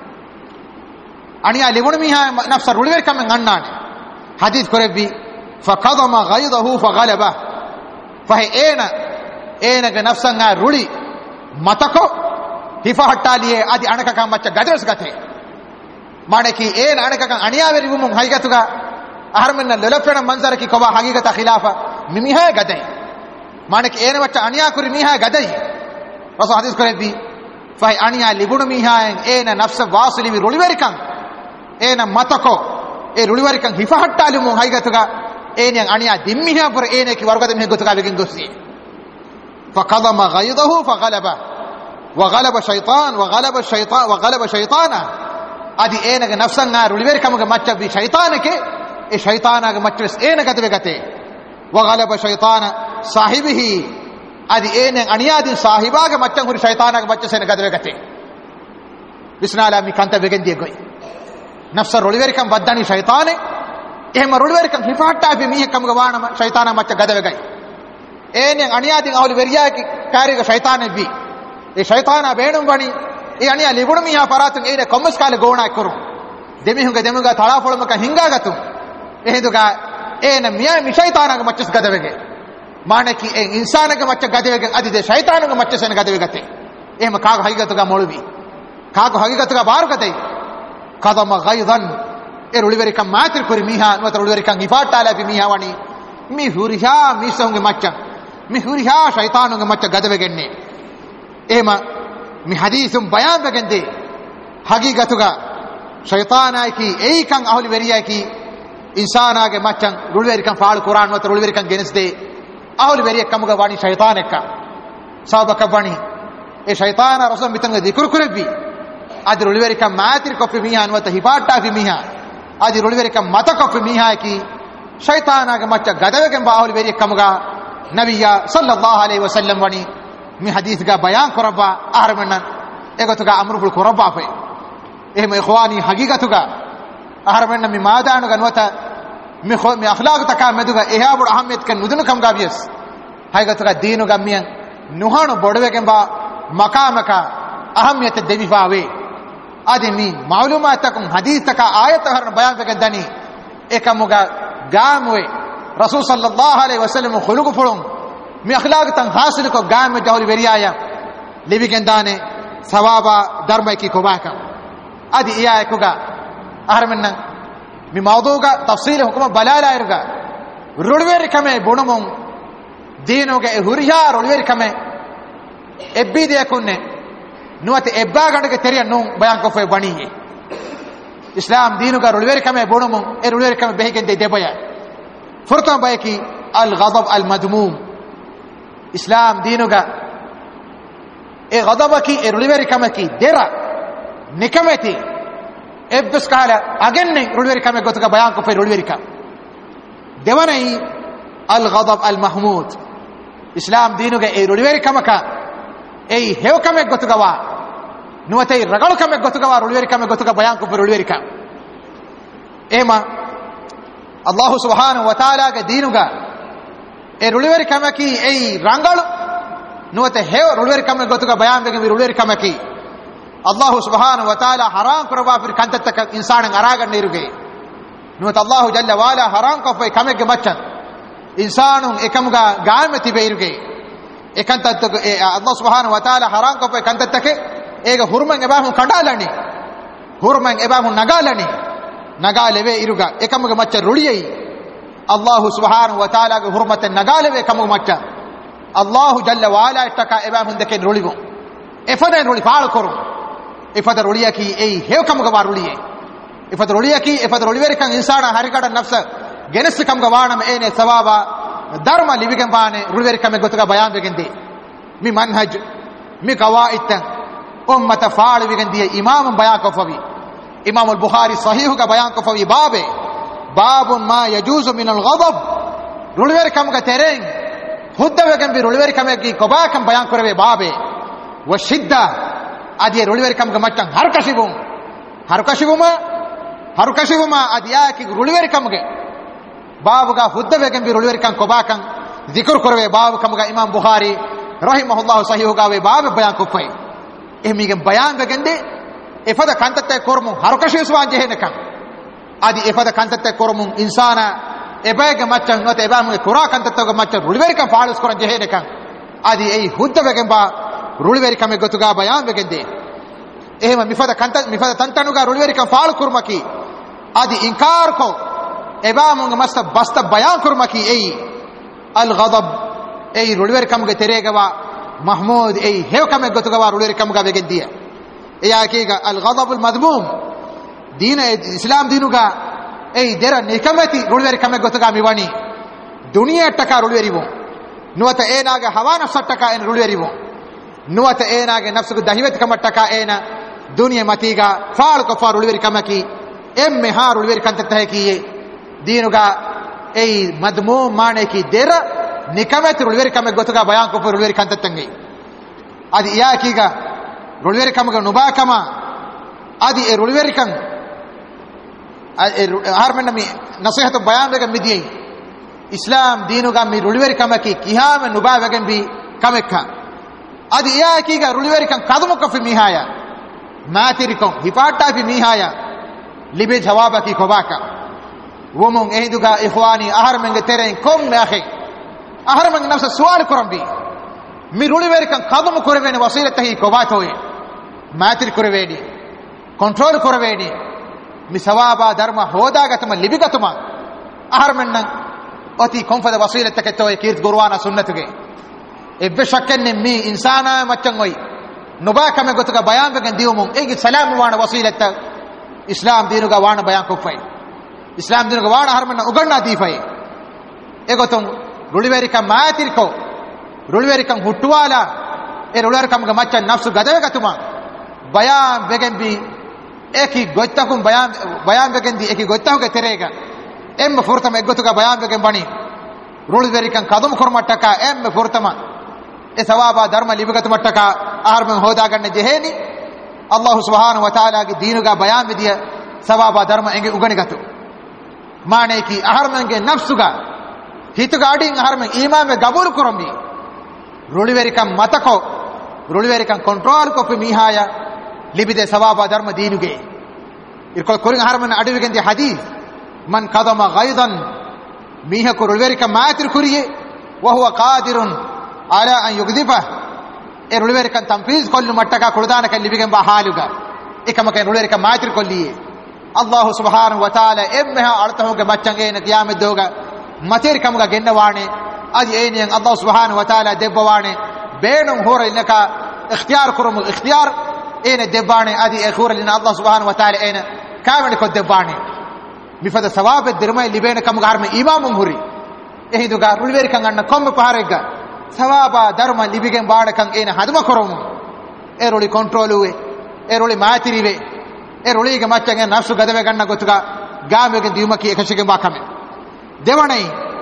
අනියා ලැබුණ මීහා නෆ්ස රුලිවරිකම් ගන්නානේ හදීස් කරෙබ්බි فقضم غيظه فغلبه فهي اين اينක නෆ්සන් ආ රුලි මතකෝ හිෆහට්ටාලියේ আদি අනකකම් මච්ච ගදරස් ගතේ මාණකි ඒන අනකකම් අනියා වෙරිවුම් හයිගතුගා අහරමෙන්න ලලපෙන මන්සරකි කවා හගීගත ඛිලාෆා මිමිහා ගදේ මාණකි ඒන මච්ච අනියා කුරි මීහා ගදේ රස හදීස් කරෙද්දී ෆයි අනියා ලිබුණු මීහායන් ඒන නෆ්ස වාසිලිවි රුලිවරිකම් ඒන මතකෝ ඒ රුලිවරිකම් හිෆහට්ටාලිමු හයිගතුගා ඒනියන් අනියා දිම්මිහා පුර ඒනකි වර්ගද මෙහෙ ගතුගා වෙකින් ගොස්සී فقضم غيظه فغلبه وغلب شيطان وغلب الشيطان وغلب شيطانا ادي اينක නෆ්සන් ආ රුලිවරිකමක මච්ච බි ෂයිතානකේ ඒ ෂයිතානාගේ මච්චස් ඒනකද වෙගතේ وغلب شيطان صاحبه adi enen aniyadin sahibaage maccan huri shaytanaage macca sene gade vegate bisnala mi kanta vegen die goy nafsa roliverikam baddani shaytane ehma roliverikam hifatta fi mihe kam gawana shaytana macca gade vegay enen aniyadin ahuli veriyaaki kariga shaytane bi e shaytana beenum bani e aniya libunu miha paratun ene kommas kale gona kuru demihunga demuga thala folumaka hinga gatu ehiduga ene miya mi shaytanaage macca gade vegay මානකි ඒ ඉන්සානක මච්ච ගදෙවගෙන් අදිද ෂයිතානක මච්ච සෙන ගදෙවගතේ එහෙම කාග හගිගතක මොළුවි කාග හගිගතක බාරුකතේ කදම ගයිදන් ඒ රුලිවරිකම් මාත්‍ර කුරි මීහා නතර රුලිවරිකම් ඉෆාටාලා පි මීහා වනි මි හුරිහා මිසුන්ගේ මච්ච මි හුරිහා ෂයිතානුගේ මච්ච ගදෙවගෙන්නේ එහෙම මි හදීසුම් බයාන් වෙගෙන්දී හගිගතක ෂයිතානායිකි ඒකන් අහලි වෙරියාකි ඉන්සානාගේ මච්චන් රුලිවරිකම් ෆාල් කුරාන් නතර රුලිවරිකම් ගෙනස්දේ ahuli veriya kamuga wani shaytan ekka sabaka bani e shaytan rasam mitanga dikur kurebi adi ruliverika maatir kofi miha anwata hipatta fi miha adi ruliverika mata kofi miha ki shaytan aga macha gadawegen ba ahuli veriya kamuga nabiyya sallallahu alaihi wasallam wani mi hadith ga bayan koraba aharmenan egotuga amrul koraba fe ehme ikhwani hagigatuga aharmenan mi maadanu ganwata mi kho mi akhlaq taka meduga eha bud ahamiyat kan nudunu kam gabies haygatuga deenu gamiyan nuhanu bodwegen ba makamaka ahamiyat devifawe adimi ma'lumatakum hadith taka ayat harna bayan vegendani ekamuga gamwe rasul sallallahu alaihi wasallam khuluq fulun mi akhlaq tan hasil ko gamwe jawli veriya libigendane sawaba dharma ki kobaka adi iya ekuga aharmenna mi mawduga tafsil hukuma balala irga rulverikame bunumum deenuge huriya rulverikame ebbi de kunne nuwate ebba gandage teriya nu bayan ko fe baniye islam deenuga rulverikame bunumum e rulverikame behigen de debaya furtan bayki al ghadab al madmum islam deenuga e ghadabaki e rulverikame ki dera nikamati ebbes kala agenne rulverika me gotuga bayan ko fe rulverika devanai al ghadab al mahmud islam deenuge e rulverika maka ei hewka me gotuga wa nuwatei ragaluka me gotuga wa rulverika me gotuga bayan ko fe rulverika ema allah subhanahu wa taala ge deenuga e rulverika maki ei rangalu nuwate hew rulverika me gotuga bayan ge rulverika maki Allah subhanahu wa ta'ala haram karwa fir kantatta insan aragan niruge nuwat Allah jalla wala haram ko fe kamege maccan insanun ekamuga gaameti beiruge ekantatta Allah subhanahu wa ta'ala haram ko fe kantatta ke ega hurman ebahu kadalani hurman ebahu nagalani nagaleve iruga ekamuga maccan ruliyei ಅಲ್ಲಾಹು ಸುಬ್ಹಾನಹು ವ ತಆಲಾಗೆ ಹುರ್ಮತೆ ನಗಾಲವೆ ಕಮು ಮಚ್ಚ ಅಲ್ಲಾಹು ಜಲ್ಲ ವಾಲಾ ಇಟ್ಟಕ ಎಬಾ ಮುಂದಕ್ಕೆ ರುಳಿಗು ಎಫದ ರುಳಿ ಫಾಳು ಕೊರು ಇಫದ ರುಳಿಯಕಿ ಏಯ್ ಹೇವ್ ಕಮುಗ ವಾ ರುಳಿಯೆ ಇಫದ ರುಳಿಯಕಿ ಇಫದ ರುಳಿವೆರಿಕಂ ಇನ್ಸಾನ ಹರಿಗಡ ನಫ್ಸ ಗೆನಸ್ ಕಮುಗ ವಾಣಮ ಏನೆ ಸವಾಬ ಧರ್ಮ ಲಿವಿಗಂ ಬಾನೆ ರುಳಿವೆರಿಕಮೆ ಗೊತ್ತುಗ ಬಯಾನ್ ಬೆಗೆಂದಿ ಮಿ ಮನ್ಹಜ್ ಮಿ ಕವಾಯಿತ್ ಉಮ್ಮತ ಫಾಳು ವಿಗಂದಿಯ ಇಮಾಮ್ ಬಯಾನ್ ಕಫವಿ ಇಮಾಮ್ ಅಲ್ ಬುಖಾರಿ ಸಹೀಹುಗ ಬಯಾನ್ ಕಫವಿ ಬಾಬೆ ಬಾಬುನ್ ಮಾ ಯಜೂಜು ಮಿನಲ್ ಗದಬ್ ರುಳಿವೆರಿಕಮುಗ ತೆರೆಂ ಹುದ್ದವೆಗಂ ಬಿ ರುಳಿವೆರಿಕಮೆಗಿ ಕೊಬಾಕಂ ಬಯಾನ್ ಕೊರವೆ ಬಾಬೆ ವಶಿದ್ದ ಅದಿಯ ರುಳಿವೆರಿಕಮುಗ ಮಚ್ಚಂ ಹರ್ಕಶಿಬುಂ ಹರ್ಕಶಿಬುಮ ಹರ್ಕಶಿಬುಮ ಅದಿಯಾಕಿ ರುಳಿವೆರಿಕಮುಗೆ ಬಾಬುಗ ಹುದ್ದವೆಗಂ ಬಿ ರುಳಿವೆರಿಕಂ ಕೊಬಾಕಂ ಜಿಕ್ರ್ ಕೊರವೆ ಬಾಬು ಕಮುಗ ಇಮಾಮ್ ಬುಖಾರಿ ರಹಿಮಹುಲ್ಲಾಹು ಸಹೀಹುಗಾವೆ ಬಾಬೆ ಬಯಾನ್ ಕೊಫೈ ಎಮಿಗೆ ಬಯಾನ್ ಬೆಗೆಂದೆ ಎಫದ ಕಂತತ್ತೆ ಕೊರ್ಮು ಹರ್ಕಶಿಸುವಾನ್ ಜೆಹೆನಕಂ adi efada kantette korumun insana ebege maccan note ebamuge kura kantattega maccan ruliverikam faalus koran jehenekan adi ei huddavegen ba ruliverikame gotuga bayan begende ehema mifada kanta mifada tantanuga ruliverikam faalu kurmaki adi inkar ko ebamuge masta basta bayan kurmaki ei al ghadab ei ruliverikam ge teregawa mahmud ei hewkame gotuga wa ruliverikam ga begendiya eya kiga al ghadab al madmum ದೀನ ಇಸ್ಲಾಂ ದೀನುಗ ಏಯ್ ದೇರ ನಿಕಮತಿ ರುಳಿವೆರಿ ಕಮ್ಮೆ ಗೊತ್ತಗ ಮಿವಣಿ ದುನಿಯಾ ಟಕ ರುಳಿವೆರಿವು ನುವತ ಏನಾಗ ಹವಾ ನಫ್ಸ ಟಕ ಏನ ರುಳಿವೆರಿವು ನುವತ ಏನಾಗ ನಫ್ಸುಗ ದಹಿವತ್ ಕಮ ಟಕ ಏನ ದುನಿಯಾ ಮತಿಗ ಫಾಲ್ ಕಫ ರುಳಿವೆರಿ ಕಮಕಿ ಎಮ್ಮೆ ಹಾ ರುಳಿವೆರಿ ಕಂತ ತಹಕಿ ದೀನುಗ ಏಯ್ ಮದ್ಮೂ ಮಾನೆ ಕಿ ದೇರ ನಿಕಮತಿ ರುಳಿವೆರಿ ಕಮ್ಮೆ ಗೊತ್ತಗ ಬಯಾನ್ ಕಫ ರುಳಿವೆರಿ ಕಂತ ತಂಗಿ ಅದು ಯಾಕೀಗ ರುಳಿವೆರಿ ಕಮಗ ನುಬಾಕಮ ಅದು ಎ ರುಳಿವೆರಿ ಕಂ harmenna mi nasihatu bayan wegen midiyei islam deenuga mi ruliweri kamaki kihame nuba wegen bi kamekka adi iya kiga ruliweri kan kadumuka fi mihaya matirikon hipatta fi mihaya libe jawaba ki kobaka womon ehiduga ikhwani aharmenge teren kom nahe aharmenge nafsa sual korambi mi ruliweri kan kadumu korevene wasilatahi kobatoye matir korevedi control korevedi mi sawaba dharma hodagatuma libigatuma aharmenna oti konfada wasilata toy kirt gurwana sunnatuge ebbe shakkenne mi insana maccangoy nuba kame gotuga bayan begen diumum egi salam wana wasilata islam dinuga wana bayan kofai islam dinuga wana aharmenna uganna difai egotum ruliverika maatirko ruliverikam huttuwala e ruliverikam ga maccan nafsu gadagatuma bayan begen bi eki gottakum bayan bayan begendi eki gottahuge terega emme furtama eggotuga bayan begen bani ruliverikam kadum kormattaka emme furtama e sawaba dharma libigatu mattaka aharmen hoda ganne jeheni allah subhanahu wa taala ge deenuga bayan vidiya sawaba dharma enge uganigatu mane ki aharmen ge nafsuga hituga adin aharmen iman me gabul korombi ruliverikam matako ruliverikam control ko pe mihaya libide sawaba dharma deenuge irkol korin harman aduwigendi hadith man qadama ghaidan miha ko ruliverikam maatir kuriye wa huwa qadirun ala an yugdifa e ruliverikam tamfiz kollu mattaka kudana kan libigen ba haluga ekamaka ruliverikam maatir kolliye allah subhanahu wa taala emmeha artahuge maccange na qiyamet doga matir kamuga gennawane adi eniyan allah subhanahu wa taala debbawane beenum hora innaka ikhtiyar kurum ikhtiyar ene debbaane adi e hora lina allah subhanahu wa taala ene kaamani ko debbaane mifada sawabe dirmay libena kamuga harme imamum huri ehiduga ruliverikam anna komme paharega sawaba dharma libigen baada kan ene haduma koromu e roli controluwe e roli maatiriwe e rolige maccange nafsu gadave ganna gotuga gaamegen diumaki ekashige bakame devanai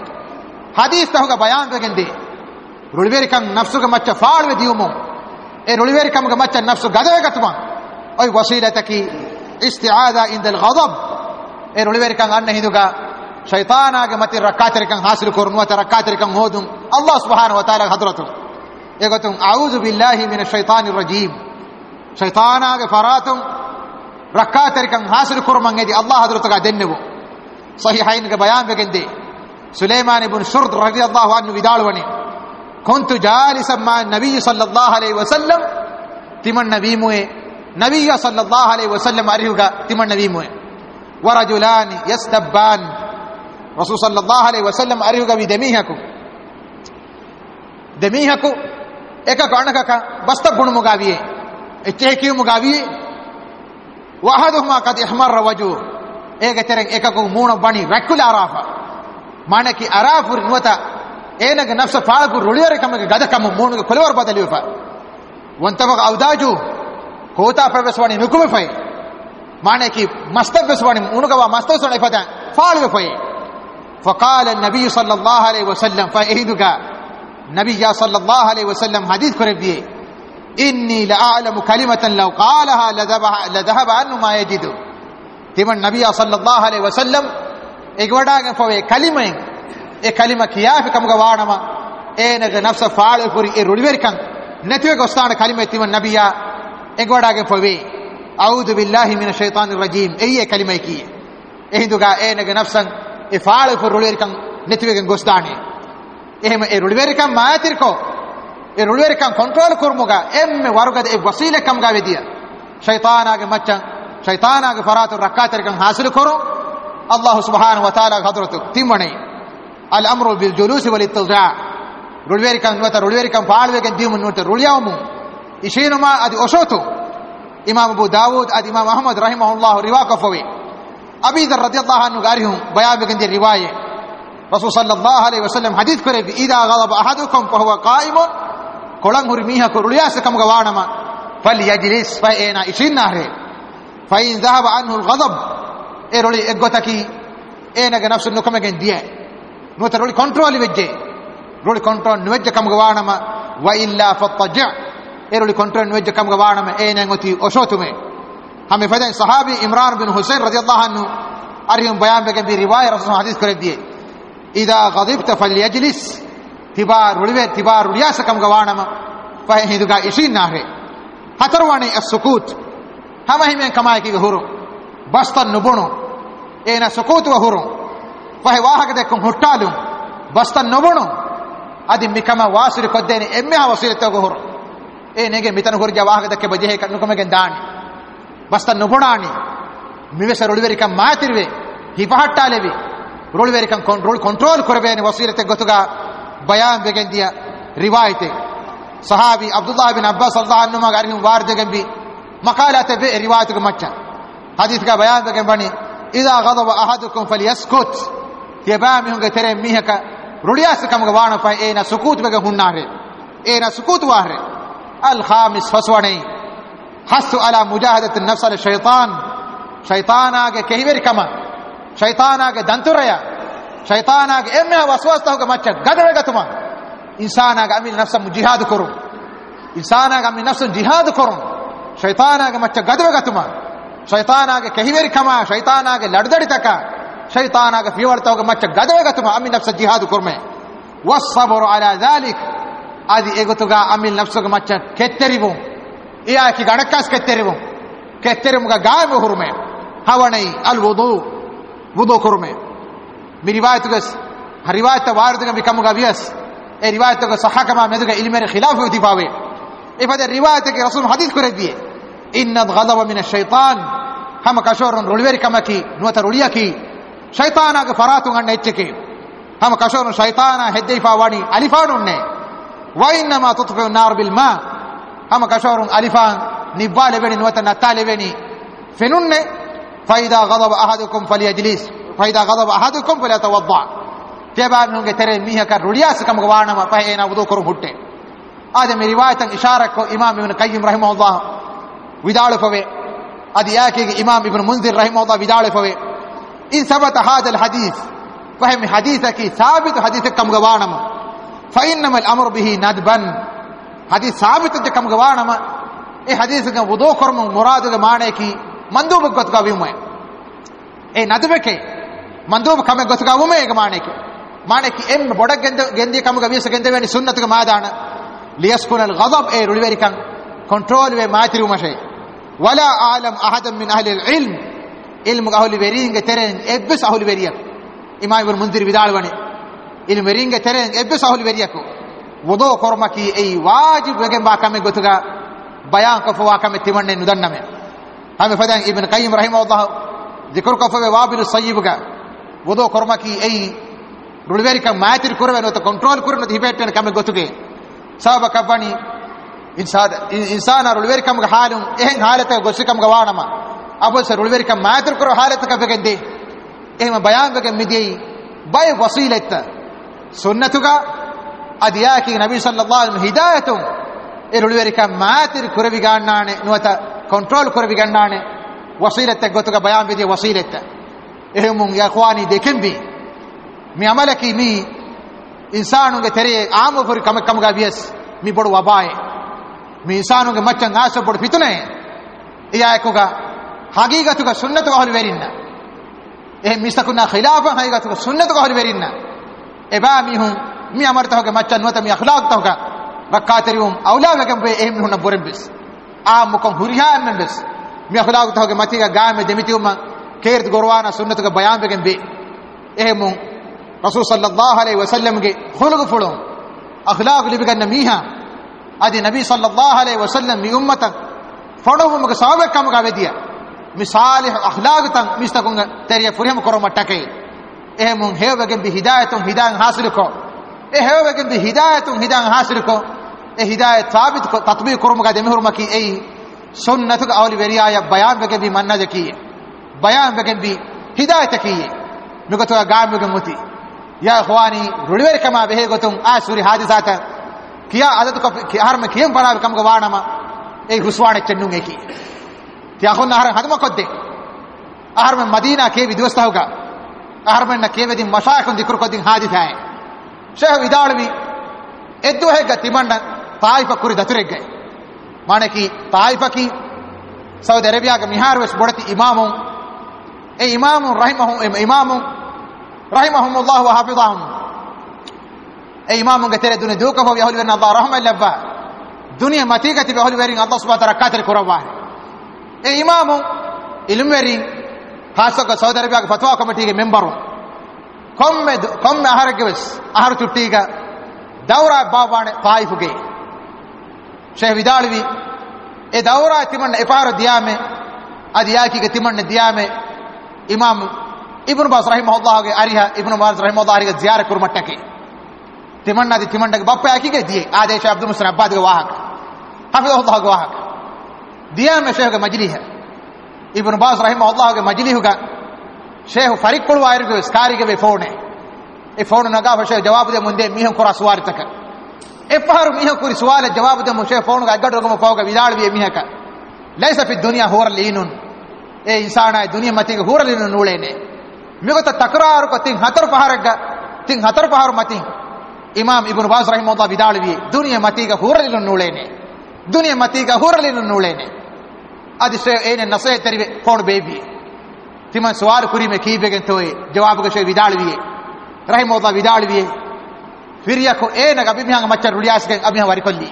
hadith tahuga bayan begende ruliverikam nafsuga macca faalwe diumu e ruliverikam ga macca nafsu gadave gatuma oy wasilataki isti'aada inda al-ghadab e ruliverikam anna hiduga shaytana ge mati rakatirikan hasil kornu ata rakatirikan hodum allah subhanahu wa taala hadratu egotum a'udhu billahi minash shaitanir rajim shaytana ge faratum rakatirikan hasil korman edi allah hadratu ga dennebu sahihain ge bayan begende sulaiman ibn shurd radiyallahu anhu vidalwani kuntu jalisan ma nabiy sallallahu alaihi wasallam timan nabi muye nabiy sallallahu alaihi wasallam arihuga timan nabi muye wa rajulan yastabban rasul sallallahu alaihi wasallam arihuga vi demihaku demihaku eka ganaka basta gunmu gaviye echeki mu gaviye wa ahaduhuma qad ihmarra wajhu ega tereng eka ko muuna bani rakul arafa manaki arafur nuata enaga nafsa faagu ruliyare kamage gadakam muunu kolwar badalifa wantaba awdaju kota praveswani nukume fai manaki mastabeswani munuga wa mastosone fata faalu fai فقال النبي صلى الله عليه وسلم فاهدك نبي صلى الله عليه وسلم حديث كربيه إني لأعلم كلمة لو قالها لذهب عنه ما يجد تمن نبي صلى الله عليه وسلم اگوڑا فوے کلمہ اے کلمہ کیا کم گوانما اے نگ نفس فاعل پوری اے رڑویر کن نتوے گستان کلمہ تمن نبی اگوڑا فوے اعوذ بالله من الشیطان الرجیم اے کلمہ کی اے دگا اے نگ نفس اے فاعل پور رڑویر کن نتوے گستان اے اے رڑویر کن ماتر کو اے رڑویر کن کنٹرول کرمگا ایم ورگد اے وسیلہ کم گاوے دیا شیطان آگے مچن شیطان آگے فرات رکعت کن حاصل کرو الله سبحانه وتعالى حضرته تيمني الامر بالجلوس والاضطجاع رولوير كان نوتا رولوير كان فالوي كان ديم نوتا رولياومو يشينو ما ادي اوشوتو امام ابو داود ادي امام احمد رحمه الله روايه فوي ابي ذر رضي الله عنه غارهم بيان بكن دي روايه رسول صلى الله عليه وسلم حديث كره اذا غضب احدكم فهو قائم كولن هرميها كرولياس كم غوانما فليجلس فاين يشيناره فإن ذهب عنه الغضب eroli eggotaki enaga nafsu nukamegen diye nota roli control vejje roli control nuwejje kam gwanama wa illa fattaja eroli control nuwejje kam gwanama enangoti oshotume hame fadan sahabi imran bin husayn radiyallahu anhu arihum bayan begen bi riwayat rasul hadith kare diye idha ghadibta falyajlis tibar rolive tibar riyasa kam gwanama fa hiduga ishin nahre hatarwani as-sukut hama himen kamay ki huru bastan nubuno ena sukut wa huru fahe wahaka dekum huttalum bastan nubuno adi mikama wasiri koddeni emme ha wasirete go huru e nege mitan hurja wahaka dekke bajehe kanu komegen daani bastan nubunani miwesa roliveri kam maatirwe hifahattalevi roliveri kam control control korbeni wasirete gotuga bayan begen dia riwayate sahabi abdullah ibn abbas radhiyallahu anhu magarin warde gambi maqalate be riwayatu macha حديث کا بیان دے بنی اذا غضب احدكم فليسكت يبام ہوں تیرے میہ کا رڑیا سے کم گوان پے اینا سکوت بگ ہننا ہے اینا سکوت واہ ہے الخامس فسونی حث على مجاهده النفس الشیطان شیطان آگے کہیور کما شیطان آگے دنتریا شیطان آگے ایمہ وسواس تو مچ گدوے گتما انسان آگے امی نفس جہاد کرو انسان آگے امی نفس جہاد کرو شیطان آگے مچ گدوے گتما ಶೈತಾನ್ ಆಗೆ ಕಹಿವೇರಿ ಕಮ ಶೈತಾನ್ ಆಗೆ ಲಡ್ದಡಿ ತಕ ಶೈತಾನ್ ಆಗೆ ಫೀವರ್ ತೋಗ ಮಚ್ಚ ಗದವೆಗತುಮ ಅಮಿ ನಫ್ಸ ಜಿಹಾದ್ ಕುರ್ಮೆ ವಸ್ಸಬರು ಅಲಾ ذلك ಆದಿ ಎಗತುಗ ಅಮಿ ನಫ್ಸಗ ಮಚ್ಚ ಕೆತ್ತೆರಿವು ಇಯಾಕಿ ಗಣಕಾಸ್ ಕೆತ್ತೆರಿವು ಕೆತ್ತೆರಿಮುಗ ಗಾಯ ಹುರುಮೆ ಹವಣೈ ಅಲ್ ವುದು ವುದು ಕುರ್ಮೆ ಮಿ ರಿವಾಯತುಗ ರಿವಾಯತ ವಾರದುಗ ಬಿಕಮುಗ ವಿಯಸ್ ಎ ರಿವಾಯತುಗ ಸಹಕಮ ಮೆದುಗ ಇಲ್ಮೆರೆ ಖಿಲಾಫ ಉದಿಪಾವೆ ಇಫದ ರಿವಾಯತಗೆ ರಸೂಲ್ ಹದೀಸ್ ಕುರೆ ದಿಯೆ إن الغضب من الشيطان هم كشور رولوير كمكي نوت رولياكي شيطانا فراتو عن نيتشكي هم كشور شيطانا هدي فاواني ألفانون وإنما تطفئ النار بالماء هم كشور ألفان نبال بني نوت نتال بني فنون فإذا غضب أحدكم فليجلس فإذا غضب أحدكم فليتوضع تبان نونge tere miha ka ruliyas kam gwana ma pahena wudu kuru hutte ade mi riwayatan ishara ko imam ibn qayyim rahimahullah विदाल फवे अदि याके इमाम इब्न मुंजिर रहमहुल्लाह विदाल फवे इन सबत हाद अल हदीस फहम हदीस की साबित हदीस कम गवानम फइन्नम अल अमर बिही नदबन हदीस साबित जे कम गवानम ए हदीस का वुदू करम मुराद के माने की मंदूब गत का विमे ए नदबे के मंदूब कम गत का विमे के माने के माने की एम बड़ गेंद गेंदी कम गविस गेंदे वेनी सुन्नत के मादान लियस्कुन अल गज़ब ए रुलवेरी kan कंट्रोल वे मातिरु मशे ولا اعلم احد من اهل العلم علم اهل برينگ ترين ابس اهل بريك امام ابن منذر بدال بني علم برينگ ترين ابس اهل بريك وضو كرمكي اي واجب وگم باكم گتگا بيان كفوا كم تمن ندنم هم فدان ابن قيم رحمه الله ذكر كفوا وابل الصيب گا wudu kormaki ei ruliverika maatir kurve no to control kurno hibetten kame gotuge sababa kabani insada insana ruliverika mga halum ehen halata gosikam gawanama abos ruliverika maatir kuro halata kabegende ehma bayan bege midei bay wasilata sunnatuga adiyaki nabi sallallahu alaihi wasallam hidayatun e ruliverika maatir kurvi gannane nuata control kurvi gannane wasilata gotuga bayan bege wasilata ehmun ya ikhwani dekembi mi amalaki mi insanunge tere aamu furi kam kam ga bias mi bodu wabaye mi insanunge maccan aso bodu pitune iya ekoga hagigatuga sunnatu ahli werinna eh mistakuna khilafa hagigatuga sunnatu ahli werinna eba mi hum mi amarta hoga maccan nota mi akhlaq ta hoga rakkaterium awla ga be ehmi hunna borembes aamu kon huriha membes mi akhlaq ta hoga matiga game demitiuma kert gorwana sunnatu ga bayan begen be ehmu rasul sallallahu alaihi wasallam ge khuluq fulum akhlaq libigan miha adi nabi sallallahu alaihi wasallam mi ummata fodo mu ge sahabe kam ga vediya mi salih akhlaq tan mistakunga teriya furiham koromatake ehmun hewegen bi hidayatun hidayan hasil ko e hewegen bi hidayatun hidayan hasil ko e hidayat thabit ko tatbiq korum ga demihur maki ei sunnatu ga awli veriya ya bayan bege bi manna jaki bayan bege bi hidayat ki mi ko to ga mi ge muti ya ikhwani ruliver kama behe gotum asuri hadisata kiya adat ko har me kiyam para kam gwana ma ei huswane chennunge ki kiya khonna har hadma kodde har me madina ke vidwasta hoga har me na ke vedin mashayikh dikr ko din haditha hai sheikh vidalwi eddu he gati manda taifa kuri daturege mane ki taifa ki saudi arabia ke mihar wes bodati imamu e imamu rahimahu imamu rahimahumullah wa hafizahum e imamu gatere dunia duka ho yahul wen allah rahma labba dunia matigati be hol werin allah subhanahu wa ta'ala kater kurawa e imamu ilmerin khasaka saudi arabia ke fatwa committee ke member komme komme ahargeves ahar chuttiga dawra babane taifuge sheikh vidalwi e dawra timanna eparo diyame adiyaki ke timanna diyame imam ibn bas rahimahullah ge ariha ibn bas rahimahullah ge ziyara kurmattake timanna di timanna ge bappa aki ge diye adesh abdul muslim abbad ge wahak hafizahullah ge wahak diya me sheikh ge majlis hai ibn bas rahimahullah ge majlis ga sheikh farik kul wair ge skari ge be phone e phone naga sheikh jawab de munde mihon kora suwar tak e paru mihon kuri suwal jawab de mo sheikh phone ga gadro go foga vidal bi mihaka laysa fi dunya hur linun e insana dunya mati ge hur linun nulene migota takrar ko tin hatar paharga tin hatar pahar mati imam ibn baz rahimahullah bidalwi dunya mati ga huralin nulene dunya mati ga huralin nulene adi se ene nasay teri phone baby timan sawal kuri me kibe gen toy jawab ga she bidalwi rahimahullah bidalwi firiya ko ene ga bimhanga machar rulias gen abhi wari kolli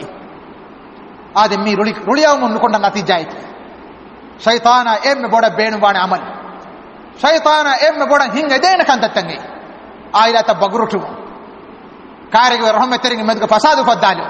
ade mi ruli ruliya mun konda nati jaiti shaytana em boda beenu bane amal shaytana emme bodan hinga dena kantattange ayata bagrutu karige rahmateringe medga fasad ufaddalo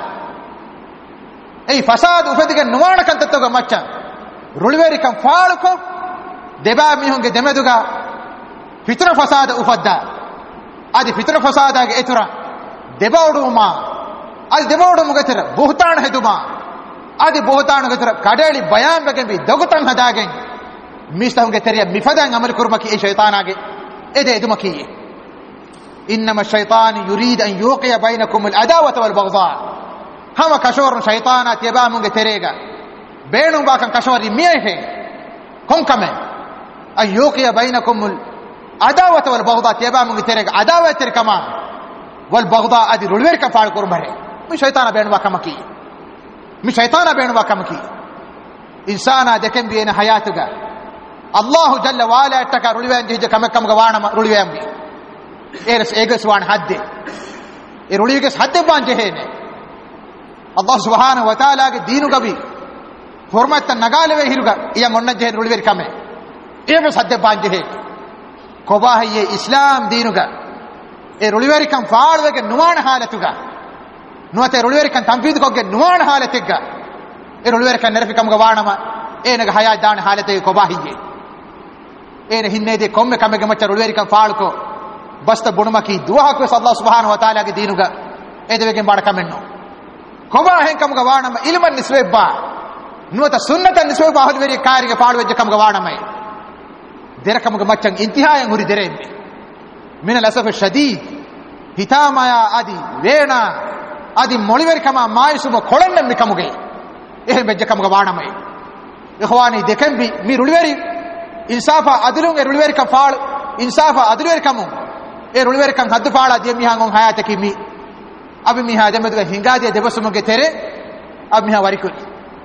ei fasad ufadiga nuwana kantattoga macca ruliveri kan faaluko deba mihunge demeduga fitna fasad ufadda adi fitna fasada ge etura debawduma adi debawdum gatira buhtan heduma adi buhtan gatira kadeli bayan begen bi dogutan hadagen mistahunge teriya mifadan amal kurmaki e shaytanage ede edumaki inma ash-shaytan yurid an yuqiya bainakum al-adawata wal-baghdha hama kashor shaytana tibamunge terega beenum bakan kashori miyehe konkame an yuqiya bainakum al-adawata wal-baghdha tibamunge terega adawat terkama wal-baghdha adi rulwer ka faal kurmare mi shaytana beenum bakamaki mi shaytana beenum bakamaki insana dekem bi ena hayatuga Allah jalla wa ala taka ruliwen je kam kam gawana ruliwen bi eres eges wan hadde e ruliges hadde banje hene Allah subhanahu wa taala ge deenu gabi hormat nagale we hiruga iya onna je ruliwer kame ebe hadde banje he ko bahiye islam deenu ga e ruliwer kam faadwe ge nuwan halatuga nuate ruliwer kan tampid ko ge nuwan halatiga e ruliwer kan nerfi kam gawana ma enaga haya dan halate ko bahiye ene hinne de komme kamege macha ruliwer kan faal ko basta bunumaki duha ko Allah subhanahu wa taala ge diinuga edewegen bada kamenno koba hen kamuga waanama ilman niswebba nuwata sunnatan niswebba hol veri kaarige paadu wejja kamuga waanamai dera kamuga maccan intihayan huri derebe min al asaf shadid hitama ya adi veena adi moliveri kama maaysumo kolannem mi kamuge ehe bejja kamuga waanamai ikhwani dekembi mi ruliveri insafa adilun e ruliveri kam faal insafa adiluveri kamu e ruliveri kam haddu faala diye mi hangon hayata ki mi abi mi ha demeduga hingadiya debasumuge tere abi mi ha warikul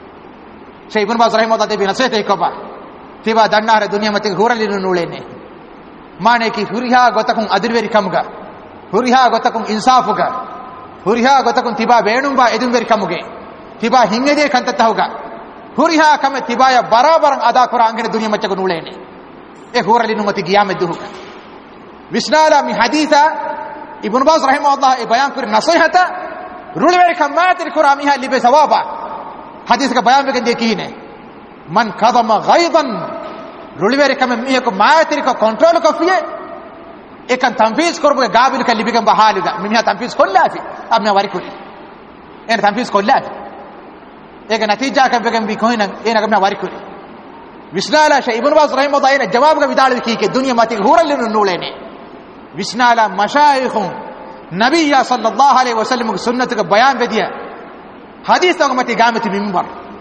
shay ibn baz rahimahullah debi nasete koba tiba dannare duniya mate huralinu nulene mane ki huriha gotakun adiluveri kamuga huriha gotakun insafuga huriha gotakun tiba beenumba edunveri kamuge tiba hingede kantatahuga huriha kame tibaya barabaran ada kora angene duniya mate nulene e huralinu mate giyame duhuga visnala mi haditha ibn baz rahimahullah e bayan kur nasihata rulweri kamatir kuramiha libe sawaba hadith ka bayan begen dekine man kadama ghaidan rulweri kam mi ko matir ko control ko fiye ekan tanfiz korbo gabil ka libe kan bahaluga mi ha tanfiz kollafi amna wari kuri en tanfiz kollafi ega natija ka begen bi koina ena kamna wari kuri visnala shay ibn baz rahimahullah ena jawab ka bidal ki ke dunya mati hural nulene विस्नाला मशाइखों नबिया सल्लल्लाहु अलैहि वसल्लम की सुन्नत का बयान दे दिया हदीस तो मत गामत मिंबर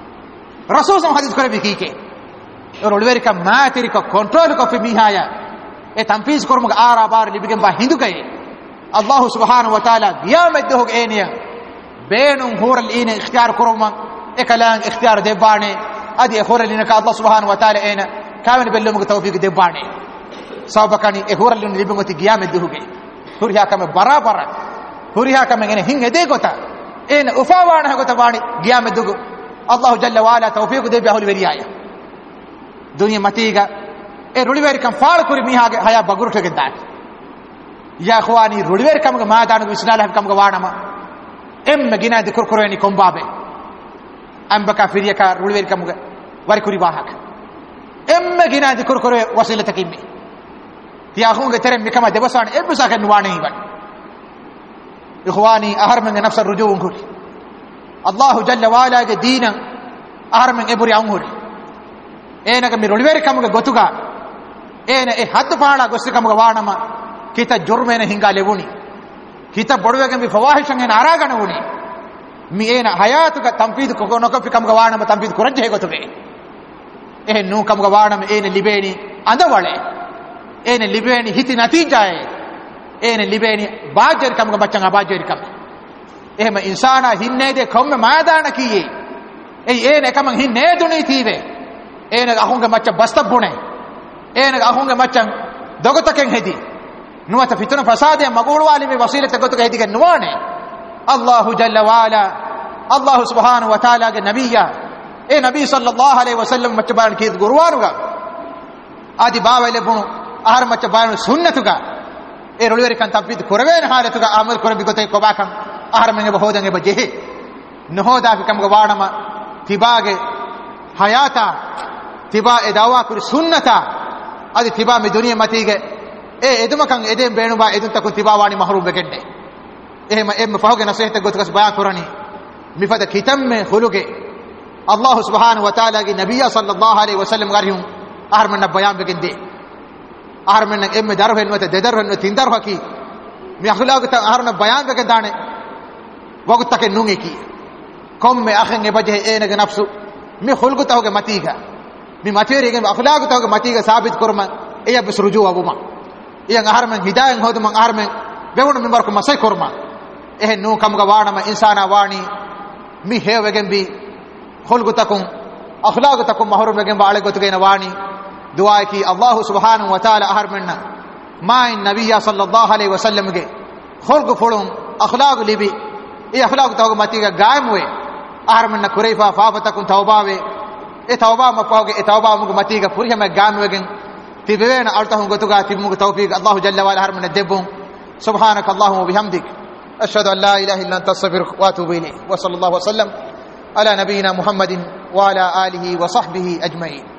रसूल सम हदीस करे भी के और उलवेर का मातेरी का कंट्रोल को फी मिहाया ए तंफीज करम आरा बार लिबिगम बा हिंदू गए अल्लाह सुब्हानहु व तआला गियामत हो एनिया बेनुम हुरल इन इख्तियार करम ए कलांग इख्तियार दे बाने अदि हुरल इन का अल्लाह सुब्हानहु व तआला एना कावन बेल्लम को तौफीक दे बाने sabakani e horalun libingoti giyame duhuge huriha kame barabara huriha kame ngene hinge de gota en ufawana gota bani giyame dugu Allah jalla wa ala tawfiq de bi ahli veriyaya dunya matiga e ruliveri kam faal kuri mihage haya bagurute ge daat ya khwani ruliveri kam ga maadanu bisnala kam ga wanama em gina de kurkureni kombabe amba kafiriya ka ruliveri kam ga wari kuri bahak em gina de kurkure wasila takimi ya khunge tere mi kama debasan e bisa kan wani ban ikhwani ahar men nafs arrujuu nguri Allah jalla wa ala ge dina ahar men eburi anguri ena ga mi roliveri kam ga gotuga ena e hadd paala gosse kam ga wanama kita jurmene hinga lewuni kita bodwege mi fawahishan en aragana wuni mi ena hayatu ga tampid ko no ko kam ga wanama tampid kurajje gotuge e nu kam ga wanama ena libeni andawale ene libeni hiti natijae ene libeni bajer kam ga bachanga bajer kam ehma insana hinne de komme maadana kiye ei ene kam hinne duni thive ene ahunga macha basta bune ene ahunga macha dogotaken hedi nuwata fitna fasade magulu wali me wasile tagoto hedi ke nuwane Allah jalla wa ala Allah subhanahu wa taala ge nabiyya e nabi sallallahu alaihi wasallam macha ban ki gurwaruga adi baawele bunu ahar macha baanu sunnatuga e roliveri kan tampid korwen halatuga amal korbi gotay ko bakam ahar menge bohodange baje nohoda fi kam gwaanama tibage hayata tiba e dawa kur sunnata adi tiba me duniya matige e eduma kan edem beenu ba edun takun tiba wani mahrum begedde ehma em fahoge nasihata gotkas bayan korani mifada kitamme khuluge Allah subhanahu wa taala ge nabiyya sallallahu alaihi wasallam garhum ahar men bayan begedde ahar men emme darhen mate dederhen tindar haki mi akhlaq ta ahar na bayan ge dane wagut take nunge ki kom me akhen e baje ene ge nafsu mi khulgu ta hoge matiga mi materi ge akhlaq ta hoge matiga sabit kurma e ya bisruju abuma e ahar men hidayen hodu man ahar men bewon member ko masay kurma e nu kam ga wana ma insana wani mi hewegen bi khulgu takum akhlaq takum mahrum ge baale gotuge na wani दुआ की अल्लाह सुब्हानहु व तआला हर मन्ना माय नबिया सल्लल्लाहु अलैहि वसल्लम के खुल्क फुलुम अखलाक लिबी ए अखलाक तो मती का गायम हुए हर मन्ना कुरैफा फाफतकुम तौबावे ए तौबा मपाओगे ए तौबा मुग मती का पुरी में गायम हुए तिबेन अल्तहु गतुगा तिमुग तौफीक अल्लाह जल्ल व अला हर मन्ना देबुम सुब्हानक अल्लाहुम्मा व बिहम्दिक अशहदु अन ला इलाहा इल्ला अंत अस्तगफिरुक व अतूबु इलैक व सल्लल्लाहु व सल्लम अला नबीना मुहम्मदिन व अला आलिहि व सहबिहि अजमईन।